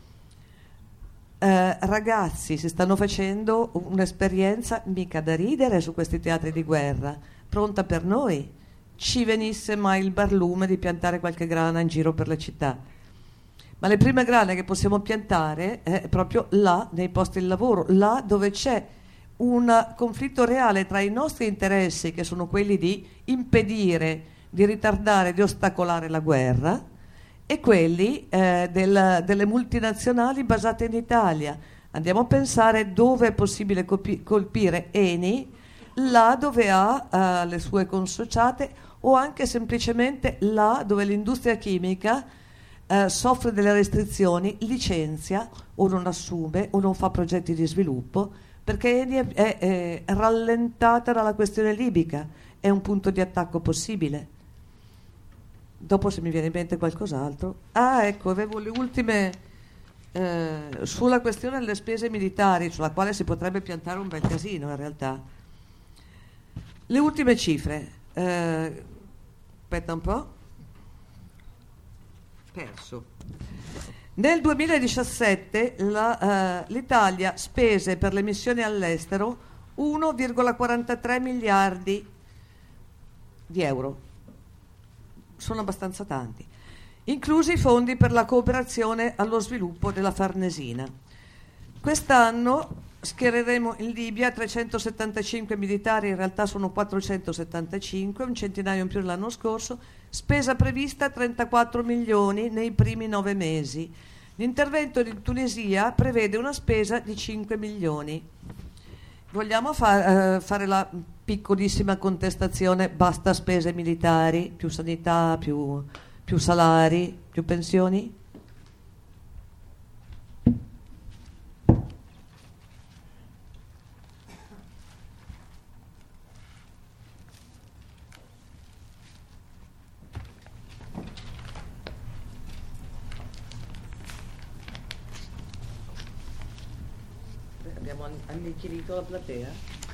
Eh, ragazzi, si stanno facendo un'esperienza mica da ridere su questi teatri di guerra, pronta per noi. Ci venisse mai il barlume di piantare qualche grana in giro per le città. Ma le prime grane che possiamo piantare è proprio là, nei posti di lavoro, là dove c'è un conflitto reale tra i nostri interessi, che sono quelli di impedire, di ritardare, di ostacolare la guerra, e quelli eh, del, delle multinazionali basate in Italia. Andiamo a pensare dove è possibile colpi- colpire Eni, là dove ha eh, le sue consociate, o anche semplicemente là dove l'industria chimica eh, soffre delle restrizioni, licenzia o non assume o non fa progetti di sviluppo, perché Eni è, è, è rallentata dalla questione libica, è un punto di attacco possibile. Dopo, se mi viene in mente qualcos'altro. Ah, ecco, avevo le ultime eh, sulla questione delle spese militari, sulla quale si potrebbe piantare un bel casino in realtà. Le ultime cifre. Eh, aspetta un po'. Perso. Nel duemiladiciassette la, eh, l'Italia spese per le missioni all'estero uno virgola quarantatré miliardi di euro. Sono abbastanza tanti, inclusi i fondi per la cooperazione allo sviluppo della Farnesina. Quest'anno schiereremo in Libia trecentosettantacinque militari, in realtà sono quattrocentosettantacinque, un centinaio in più dell'anno scorso, spesa prevista trentaquattro milioni nei primi nove mesi. L'intervento in Tunisia prevede una spesa di cinque milioni. Vogliamo fa- eh, fare la piccolissima contestazione: basta spese militari, più sanità, più, più salari, più pensioni? Abbiamo annichilito la platea.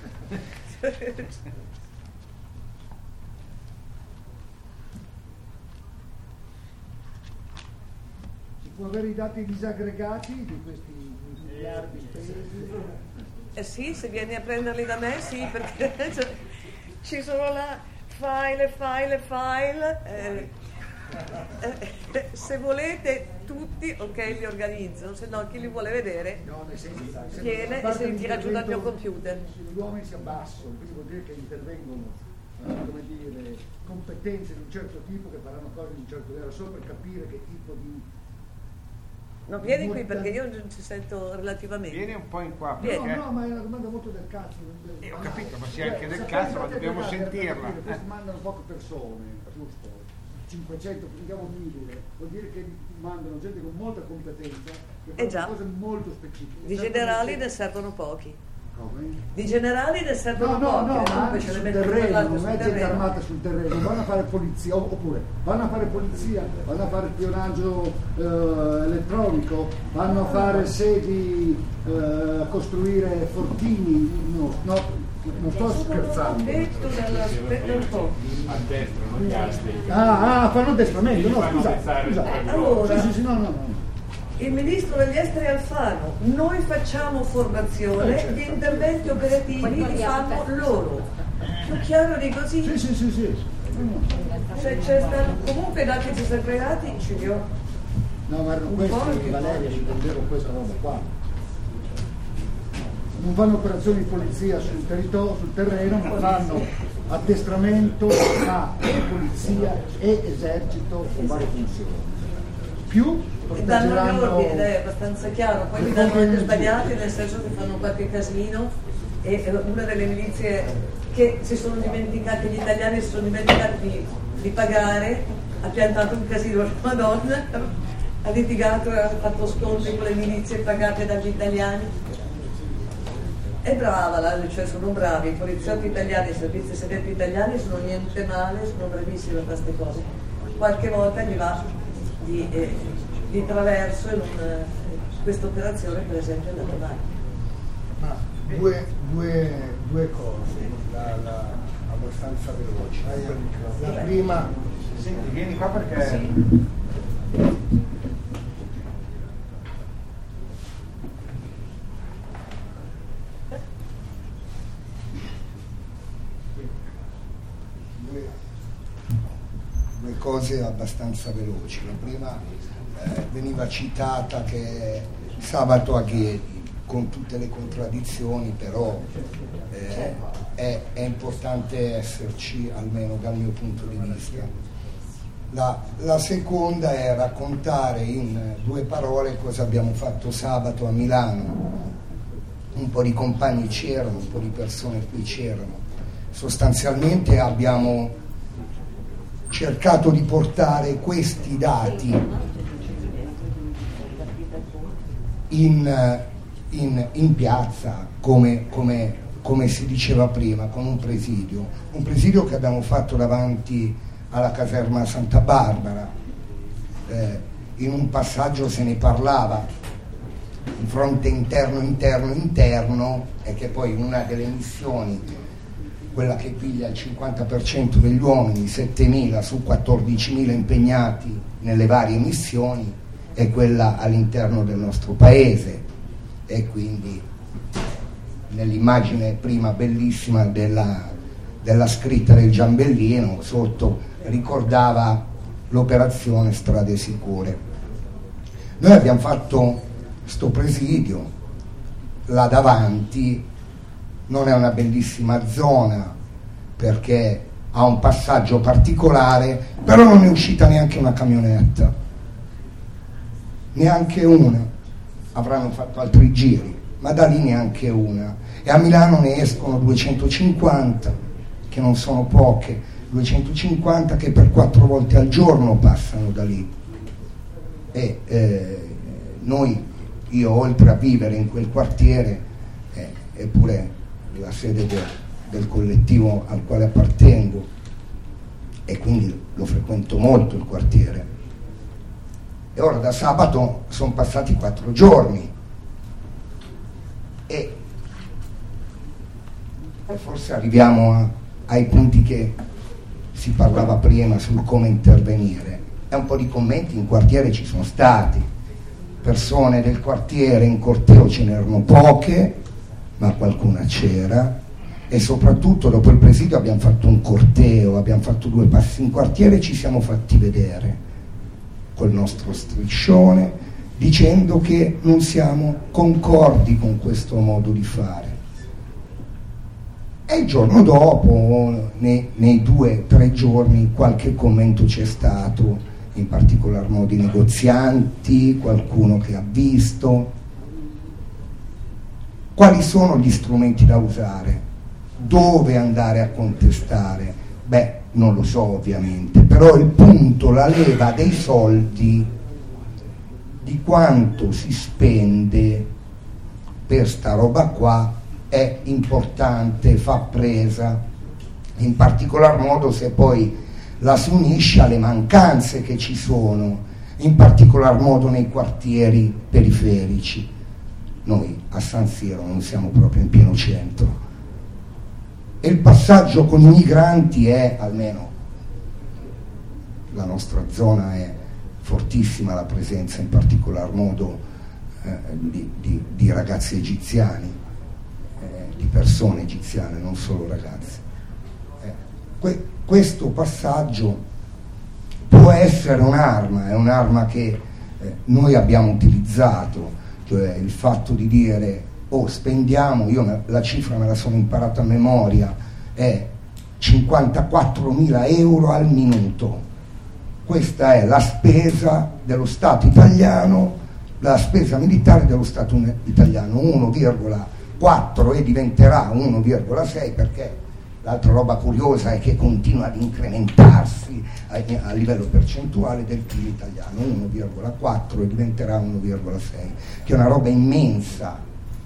Si può avere i dati disaggregati di questi miliardi spesi? Eh sì, se vieni a prenderli da me, sì, perché cioè, ci sono là file, file, file. Eh, eh, se volete tutti, ok, li organizzo, se no chi li vuole vedere No, nel senso, viene e si tira giù dal mio computer. Gli uomini si abbassano, quindi vuol dire che intervengono eh, come dire, competenze di un certo tipo che faranno cose di un certo livello, solo per capire che tipo di... No, vieni qui perché io non ci sento relativamente. Vieni un po' in qua. No, Perché... no, ma è una domanda molto del cazzo. Eh, ho capito, ma sia anche del cazzo, ma dobbiamo sentirla. Dire, questi mandano poche persone, giusto? cinquecento, prendiamo mille, vuol dire che mandano gente con molta competenza che Eh fa già. cose molto specifiche. Di Servono generali gente- ne servono pochi. Come? Di generali ne servono No, no, pochi. no, comunque ma anche ce ne sul mettono terreno, quell'altro sul mezzi terreno. armate sul terreno, vanno a fare polizia, oppure vanno a fare polizia, vanno a fare spionaggio eh, elettronico, vanno a fare sedi, eh, a costruire fortini, no, no, non sto scherzando. Detto dalla- aspetta un po'. A destra, non gli astri. Ah, ah, fanno addestramento, no, Fanno scusa, pensare scusa. per Allora. Sì, sì, sì, no, no, no. Il ministro degli esteri Alfano: noi facciamo formazione, Eh, certo. gli interventi operativi li fanno loro. Più chiaro di così? Sì, sì, sì, sì. Se c'è stato comunque dati disaggregati ce li ho. No, ma erano Un po' questi, anche Valeria, pochi. ci intendevo questa roba qua. Non fanno operazioni di polizia sul territorio, sul terreno, ma fanno addestramento a polizia e esercito con varie funzioni. Più E danno gli proteggeranno- ordini, dai, è abbastanza chiaro, poi li le danno anche energie. sbagliati, nel senso che fanno qualche casino, e eh, una delle milizie che si sono dimenticati, gli italiani si sono dimenticati di, di pagare, ha piantato un casino la Madonna, ha litigato e ha fatto scontri con le milizie pagate dagli italiani. è brava, la, cioè sono bravi, i poliziotti italiani, i servizi segreti italiani sono niente male, sono bravissimi a queste cose. Qualche volta gli va di, eh, di traverso in un, eh, questa operazione per esempio da domani. Ma due, due, due cose, la, la, abbastanza veloci. La prima... Senti, vieni qua perché... Sì. Due cose abbastanza veloci. La prima eh, veniva citata che sabato a Ghedi, con tutte le contraddizioni, però eh, è, è importante esserci, almeno dal mio punto di vista. La, la seconda è raccontare in due parole cosa abbiamo fatto sabato a Milano. Un po' di compagni c'erano, un po' di persone qui c'erano. Sostanzialmente abbiamo cercato di portare questi dati in, in, in piazza, come, come, come si diceva prima, con un presidio, un presidio che abbiamo fatto davanti alla caserma Santa Barbara. Eh, in un passaggio se ne parlava, il fronte interno, interno, interno, e che poi una delle missioni, quella che piglia il cinquanta per cento degli uomini, settemila su quattordicimila impegnati nelle varie missioni, è quella all'interno del nostro paese. E quindi nell'immagine prima bellissima della, della scritta del Giambellino, sotto ricordava l'operazione Strade Sicure. Noi abbiamo fatto sto presidio là davanti. Non è una bellissima zona perché ha un passaggio particolare, però non è uscita neanche una camionetta, neanche una. Avranno fatto altri giri, ma da lì neanche una. E a Milano ne escono duecentocinquanta, che non sono poche, duecentocinquanta che per quattro volte al giorno passano da lì. E eh, noi, io oltre a vivere in quel quartiere, eh, eppure la sede de, del collettivo al quale appartengo, e quindi lo frequento molto il quartiere. E ora da sabato sono passati quattro giorni e, e forse arriviamo a, ai punti che si parlava prima sul come intervenire. E un po' di commenti in quartiere ci sono stati, persone del quartiere in corteo ce n'erano poche, ma qualcuna c'era, e soprattutto dopo il presidio abbiamo fatto un corteo, abbiamo fatto due passi in quartiere e ci siamo fatti vedere col nostro striscione, dicendo che non siamo concordi con questo modo di fare. E il giorno dopo, nei, nei due o tre giorni, qualche commento c'è stato, in particolar modo i negozianti, qualcuno che ha visto. Quali sono gli strumenti da usare? Dove andare a contestare? Beh, non lo so ovviamente, però il punto, la leva dei soldi, di quanto si spende per sta roba qua, è importante, fa presa, in particolar modo se poi la si unisce alle mancanze che ci sono, in particolar modo nei quartieri periferici. Noi a San Siro non siamo proprio in pieno centro e il passaggio con i migranti è, almeno la nostra zona è fortissima, la presenza in particolar modo eh, di, di, di ragazzi egiziani, eh, di persone egiziane, non solo ragazzi. Eh, que- questo passaggio può essere un'arma, è un'arma che eh, noi abbiamo utilizzato. Cioè il fatto di dire oh spendiamo, io me, la cifra me la sono imparata a memoria, è cinquantaquattromila euro al minuto. Questa è la spesa dello Stato italiano, la spesa militare dello Stato italiano, uno virgola quattro e diventerà uno virgola sei, perché l'altra roba curiosa è che continua ad incrementarsi a, a livello percentuale del P I L italiano, uno virgola quattro e diventerà uno virgola sei, che è una roba immensa,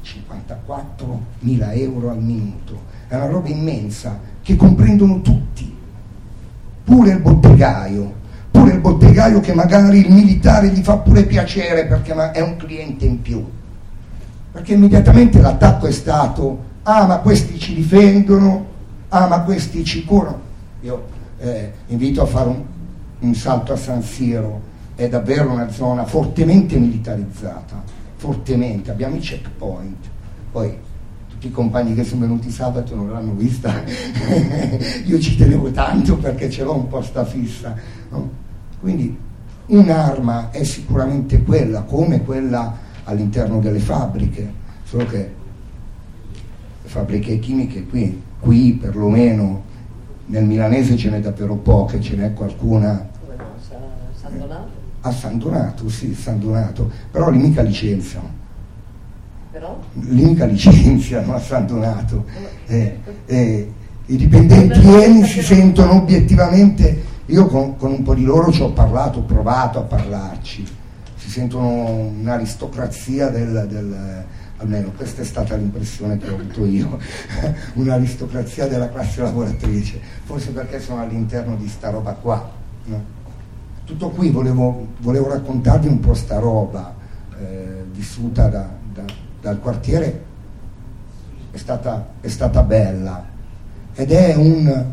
cinquantaquattromila euro al minuto, è una roba immensa che comprendono tutti, pure il bottegaio, pure il bottegaio che magari il militare gli fa pure piacere perché è un cliente in più, perché immediatamente l'attacco è stato: ah, ma questi ci difendono, ah, ma questi ci curano. Io eh, invito a fare un, un salto a San Siro, è davvero una zona fortemente militarizzata, fortemente, abbiamo i checkpoint, poi tutti i compagni che sono venuti sabato non l'hanno vista, io ci tenevo tanto perché ce l'ho un po' sta fissa, no? Quindi un'arma è sicuramente quella, come quella all'interno delle fabbriche, solo che le fabbriche chimiche qui, qui perlomeno nel milanese ce n'è davvero poche, ce n'è qualcuna San Donato? a San Donato, sì, San Donato, però lì mica licenziano, Però? lì mica licenziano a San Donato, eh, eh, i dipendenti Eni si sentono obiettivamente, io con, con un po' di loro ci ho parlato, ho provato a parlarci, si sentono un'aristocrazia del, del almeno questa è stata l'impressione che ho avuto io, un'aristocrazia della classe lavoratrice, forse perché sono all'interno di sta roba qua, no? Tutto qui volevo, volevo raccontarvi un po' sta roba eh, vissuta da, da, dal quartiere, è stata, è stata bella ed è un,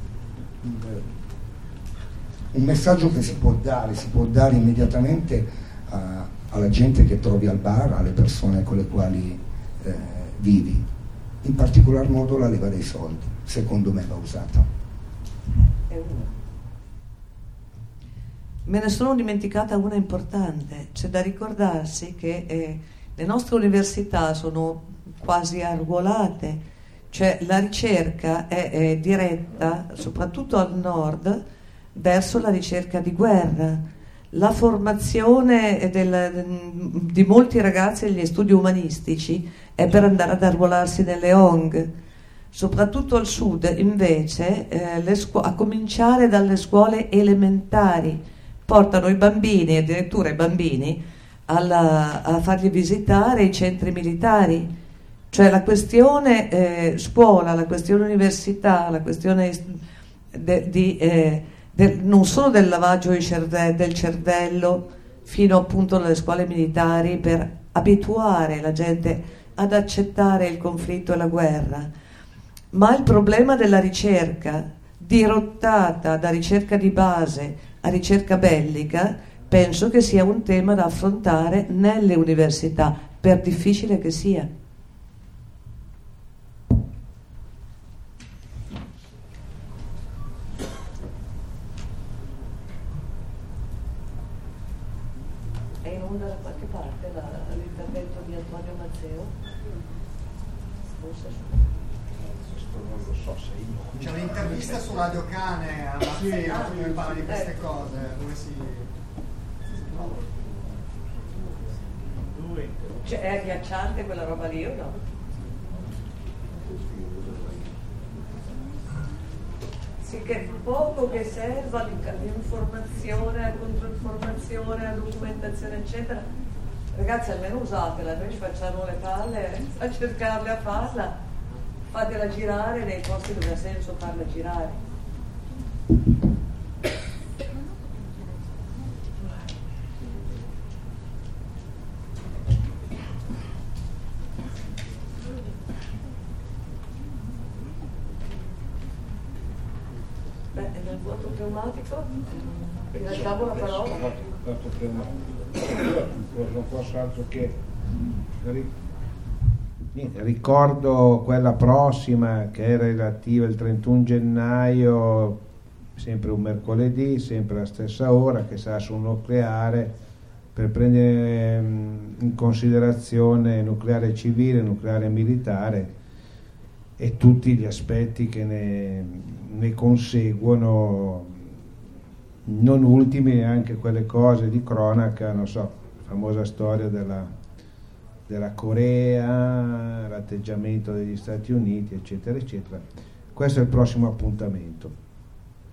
un messaggio che si può dare, si può dare immediatamente a, alla gente che trovi al bar, alle persone con le quali eh, vivi, in particolar modo la leva dei soldi, secondo me va usata. È uno. Me ne sono dimenticata una importante, c'è da ricordarsi che eh, le nostre università sono quasi arruolate, cioè la ricerca è, è diretta soprattutto al nord verso la ricerca di guerra. La formazione del, di molti ragazzi negli studi umanistici è per andare ad arruolarsi nelle O N G, soprattutto al sud invece eh, le scu- a cominciare dalle scuole elementari portano i bambini, addirittura i bambini, alla, a fargli visitare i centri militari. Cioè la questione eh, scuola, la questione università, la questione de, di, eh, del, non solo del lavaggio di cerde, del cervello fino appunto alle scuole militari per abituare la gente ad accettare il conflitto e la guerra, ma il problema della ricerca dirottata da ricerca di base a ricerca bellica penso che sia un tema da affrontare nelle università, per difficile che sia. È in onda da qualche parte la, l'intervento di Antonio Mazzeo? Forse non lo so se io. C'è un'intervista su Radio Cane a Mazzeo dove parla di queste cose, dove si. Cioè, è agghiacciante quella roba lì o no? Sì, che poco che serva l'informazione, la controinformazione, la documentazione, eccetera. Ragazzi, almeno usatela, noi ci facciamo le palle a cercarle a farla, fatela girare nei posti dove ha senso farla girare. Beh, nel vuoto pneumatico vi lasciamo la parola. Vuoto pneumatico. Non posso altro che niente, ricordo quella prossima che è relativa il trentuno gennaio, sempre un mercoledì, sempre alla stessa ora, che sarà sul nucleare, per prendere in considerazione nucleare civile, nucleare militare e tutti gli aspetti che ne, ne conseguono, non ultimi anche quelle cose di cronaca, non so, la famosa storia della, della Corea, l'atteggiamento degli Stati Uniti, eccetera, eccetera. Questo è il prossimo appuntamento.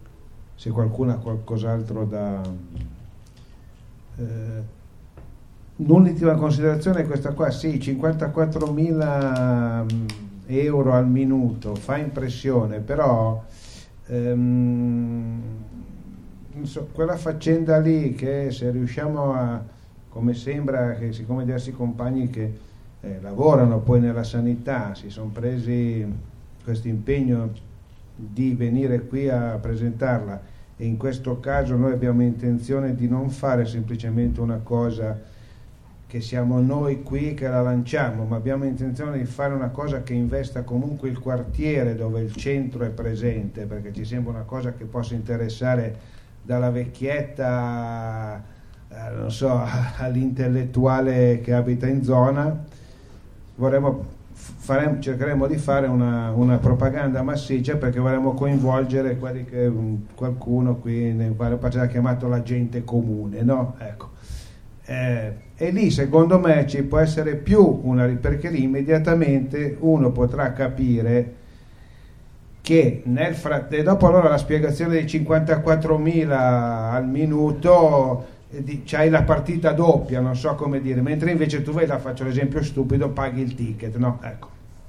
Se qualcuno ha qualcos'altro da, eh, l'ultima considerazione è questa qua, sì, cinquantaquattromila euro al minuto fa impressione, però ehm, non so, quella faccenda lì, che se riusciamo a, come sembra che siccome diversi compagni che eh, lavorano poi nella sanità si sono presi questo impegno di venire qui a presentarla, e in questo caso noi abbiamo intenzione di non fare semplicemente una cosa che siamo noi qui che la lanciamo, ma abbiamo intenzione di fare una cosa che investa comunque il quartiere dove il centro è presente, perché ci sembra una cosa che possa interessare dalla vecchietta eh, non so, all'intellettuale che abita in zona. Vorremmo, faremo, cercheremo di fare una, una propaganda massiccia, perché vorremmo coinvolgere quelli che qualcuno qui nel Valle Pace ha chiamato la gente comune, no? Ecco. Eh, e lì secondo me ci può essere più una, perché lì immediatamente uno potrà capire che nel frattempo, dopo allora la spiegazione dei cinquantaquattromila al minuto, eh, di, c'hai la partita doppia, non so come dire, mentre invece tu vai, la faccio l'esempio stupido, paghi il ticket, no? Ecco.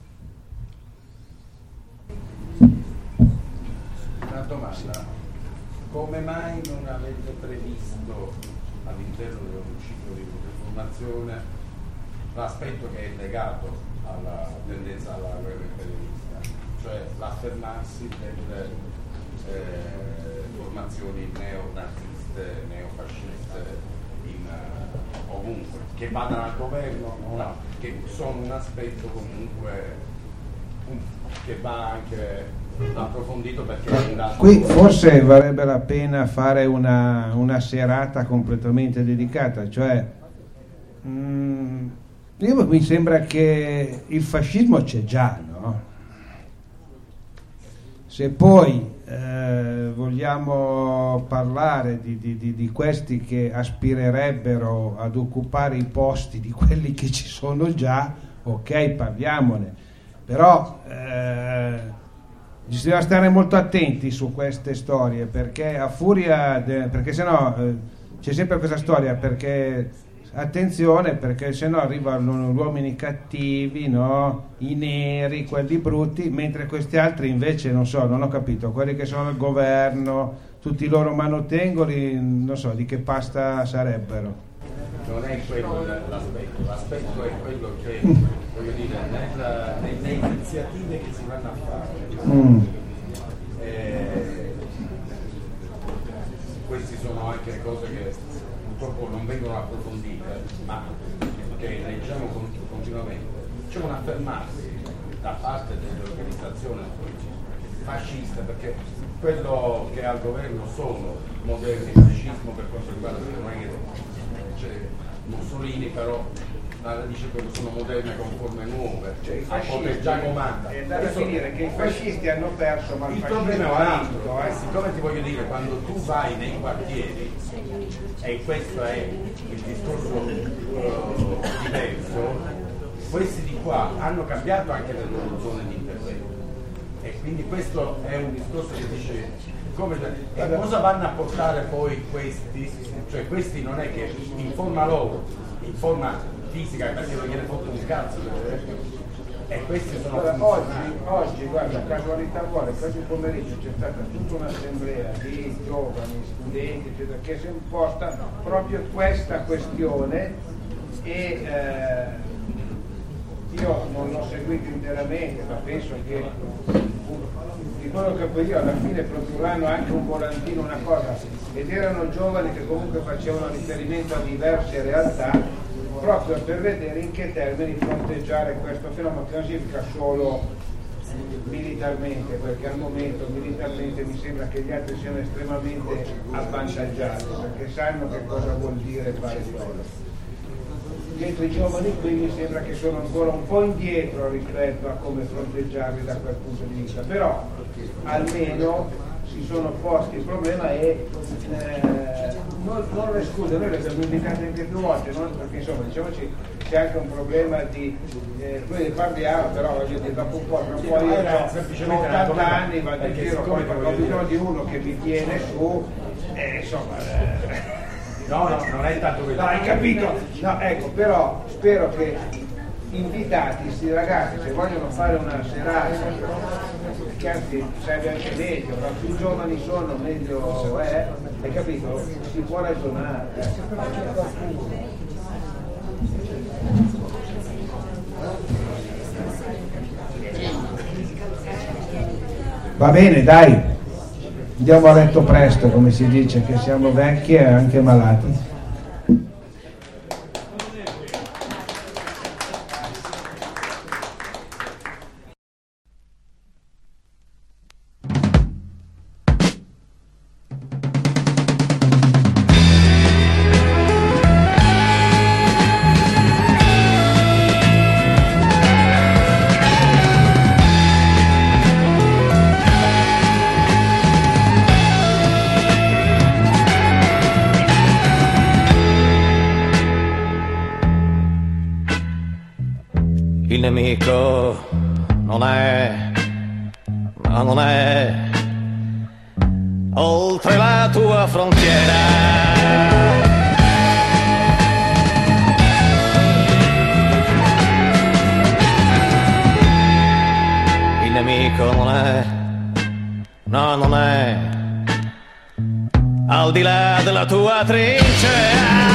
Una domanda: come mai non avete previsto all'interno del ciclo di formazione l'aspetto che è legato alla tendenza alla guerra imperialista, cioè l'affermarsi delle eh, formazioni neonaziste, neofasciste in, uh, ovunque, che vadano al governo, no, che sono un aspetto comunque un, che va anche approfondito, perché qui forse varrebbe la pena fare una, una serata completamente dedicata, cioè mh, io, mi sembra che il fascismo c'è già, no? Se poi eh, vogliamo parlare di, di, di, di questi che aspirerebbero ad occupare i posti di quelli che ci sono già, ok, parliamone, però eh, bisogna stare molto attenti su queste storie, perché a furia de, perché sennò eh, c'è sempre questa storia, perché attenzione, perché sennò arrivano gli uomini cattivi, no? I neri, quelli brutti, mentre questi altri invece non so, non ho capito, quelli che sono al governo, tutti i loro manotengoli, non so di che pasta sarebbero. Non è quello l'aspetto, l'aspetto è quello che, voglio dire, nella, nelle iniziative che si vanno a fare, mm. eh, queste sono anche cose che purtroppo non vengono approfondite, ma che leggiamo continuamente. C'è un affermarsi da parte dell'organizzazione fascista, perché quello che al governo sono moderni fascismo, per quanto riguarda non è che c'è Mussolini, però dice che sono moderne con forme nuove, cioè a poter già comanda. È da finire che i fascisti hanno perso, ma il, il problema è un altro, eh, siccome ti voglio dire, quando tu vai nei quartieri, e questo è il discorso uh, diverso, questi di qua hanno cambiato anche le loro zone di intervento, e quindi questo è un discorso che dice come, e cosa vanno a portare poi questi, cioè questi non è che in forma loro, in forma fisica, perché non gliene foto un cazzo, e questi sono allora, oggi, oggi guarda, casualità vuole che oggi pomeriggio c'è stata tutta un'assemblea di giovani, studenti eccetera, che si è imposta proprio questa questione, e eh, io non l'ho seguito interamente, ma penso che di quello che poi io alla fine produrranno anche un volantino, una cosa, ed erano giovani che comunque facevano riferimento a diverse realtà, proprio per vedere in che termini fronteggiare questo fenomeno, che non significa solo militarmente, perché al momento militarmente mi sembra che gli altri siano estremamente avvantaggiati, perché sanno che cosa vuol dire fare quello. Mentre i giovani qui mi sembra che sono ancora un po' indietro rispetto a come fronteggiarli da quel punto di vista, però almeno si sono posti il problema, e eh, non, non lo escludo, noi l'abbiamo indicato anche più volte, non, perché insomma diciamoci c'è anche un problema di eh, noi ne parliamo, però voglio dire, dopo un po', tra un po' io ho ottanta anni, vado in giro, poi ho bisogno di uno che mi tiene su, e insomma eh, No, no, non è tanto quello. No, hai capito? No, ecco, però spero che invitati questi ragazzi, se vogliono fare una serata, che anzi sarebbe anche meglio, ma più giovani sono meglio è, hai capito? Si può ragionare. Eh. Va bene, dai, andiamo a letto presto, come si dice, che siamo vecchi e anche malati. Il nemico non è, ma non è oltre la tua frontiera. Il nemico non è, no, non è al di là della tua trincea.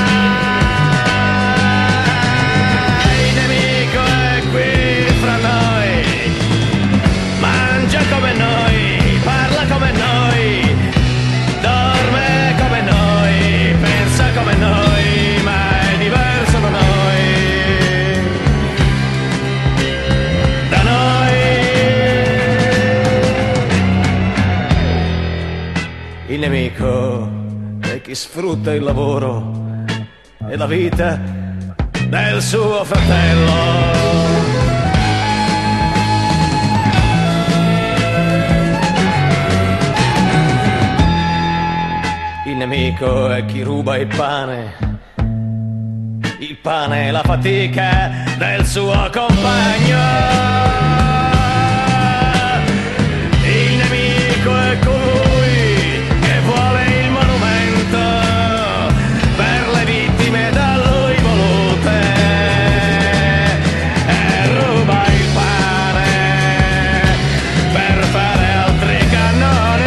Come noi, parla come noi, dorme come noi, pensa come noi, ma è diverso da noi, da noi. Il nemico è chi sfrutta il lavoro e la vita del suo fratello. Il nemico è chi ruba il pane, il pane e la fatica del suo compagno. Il nemico è colui che vuole il monumento per le vittime da lui volute e ruba il pane per fare altri cannoni.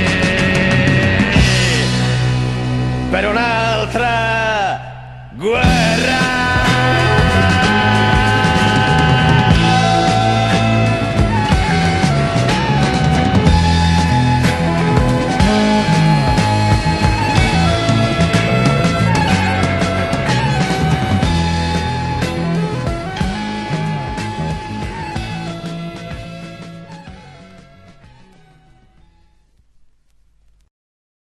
Per un'altra guerra.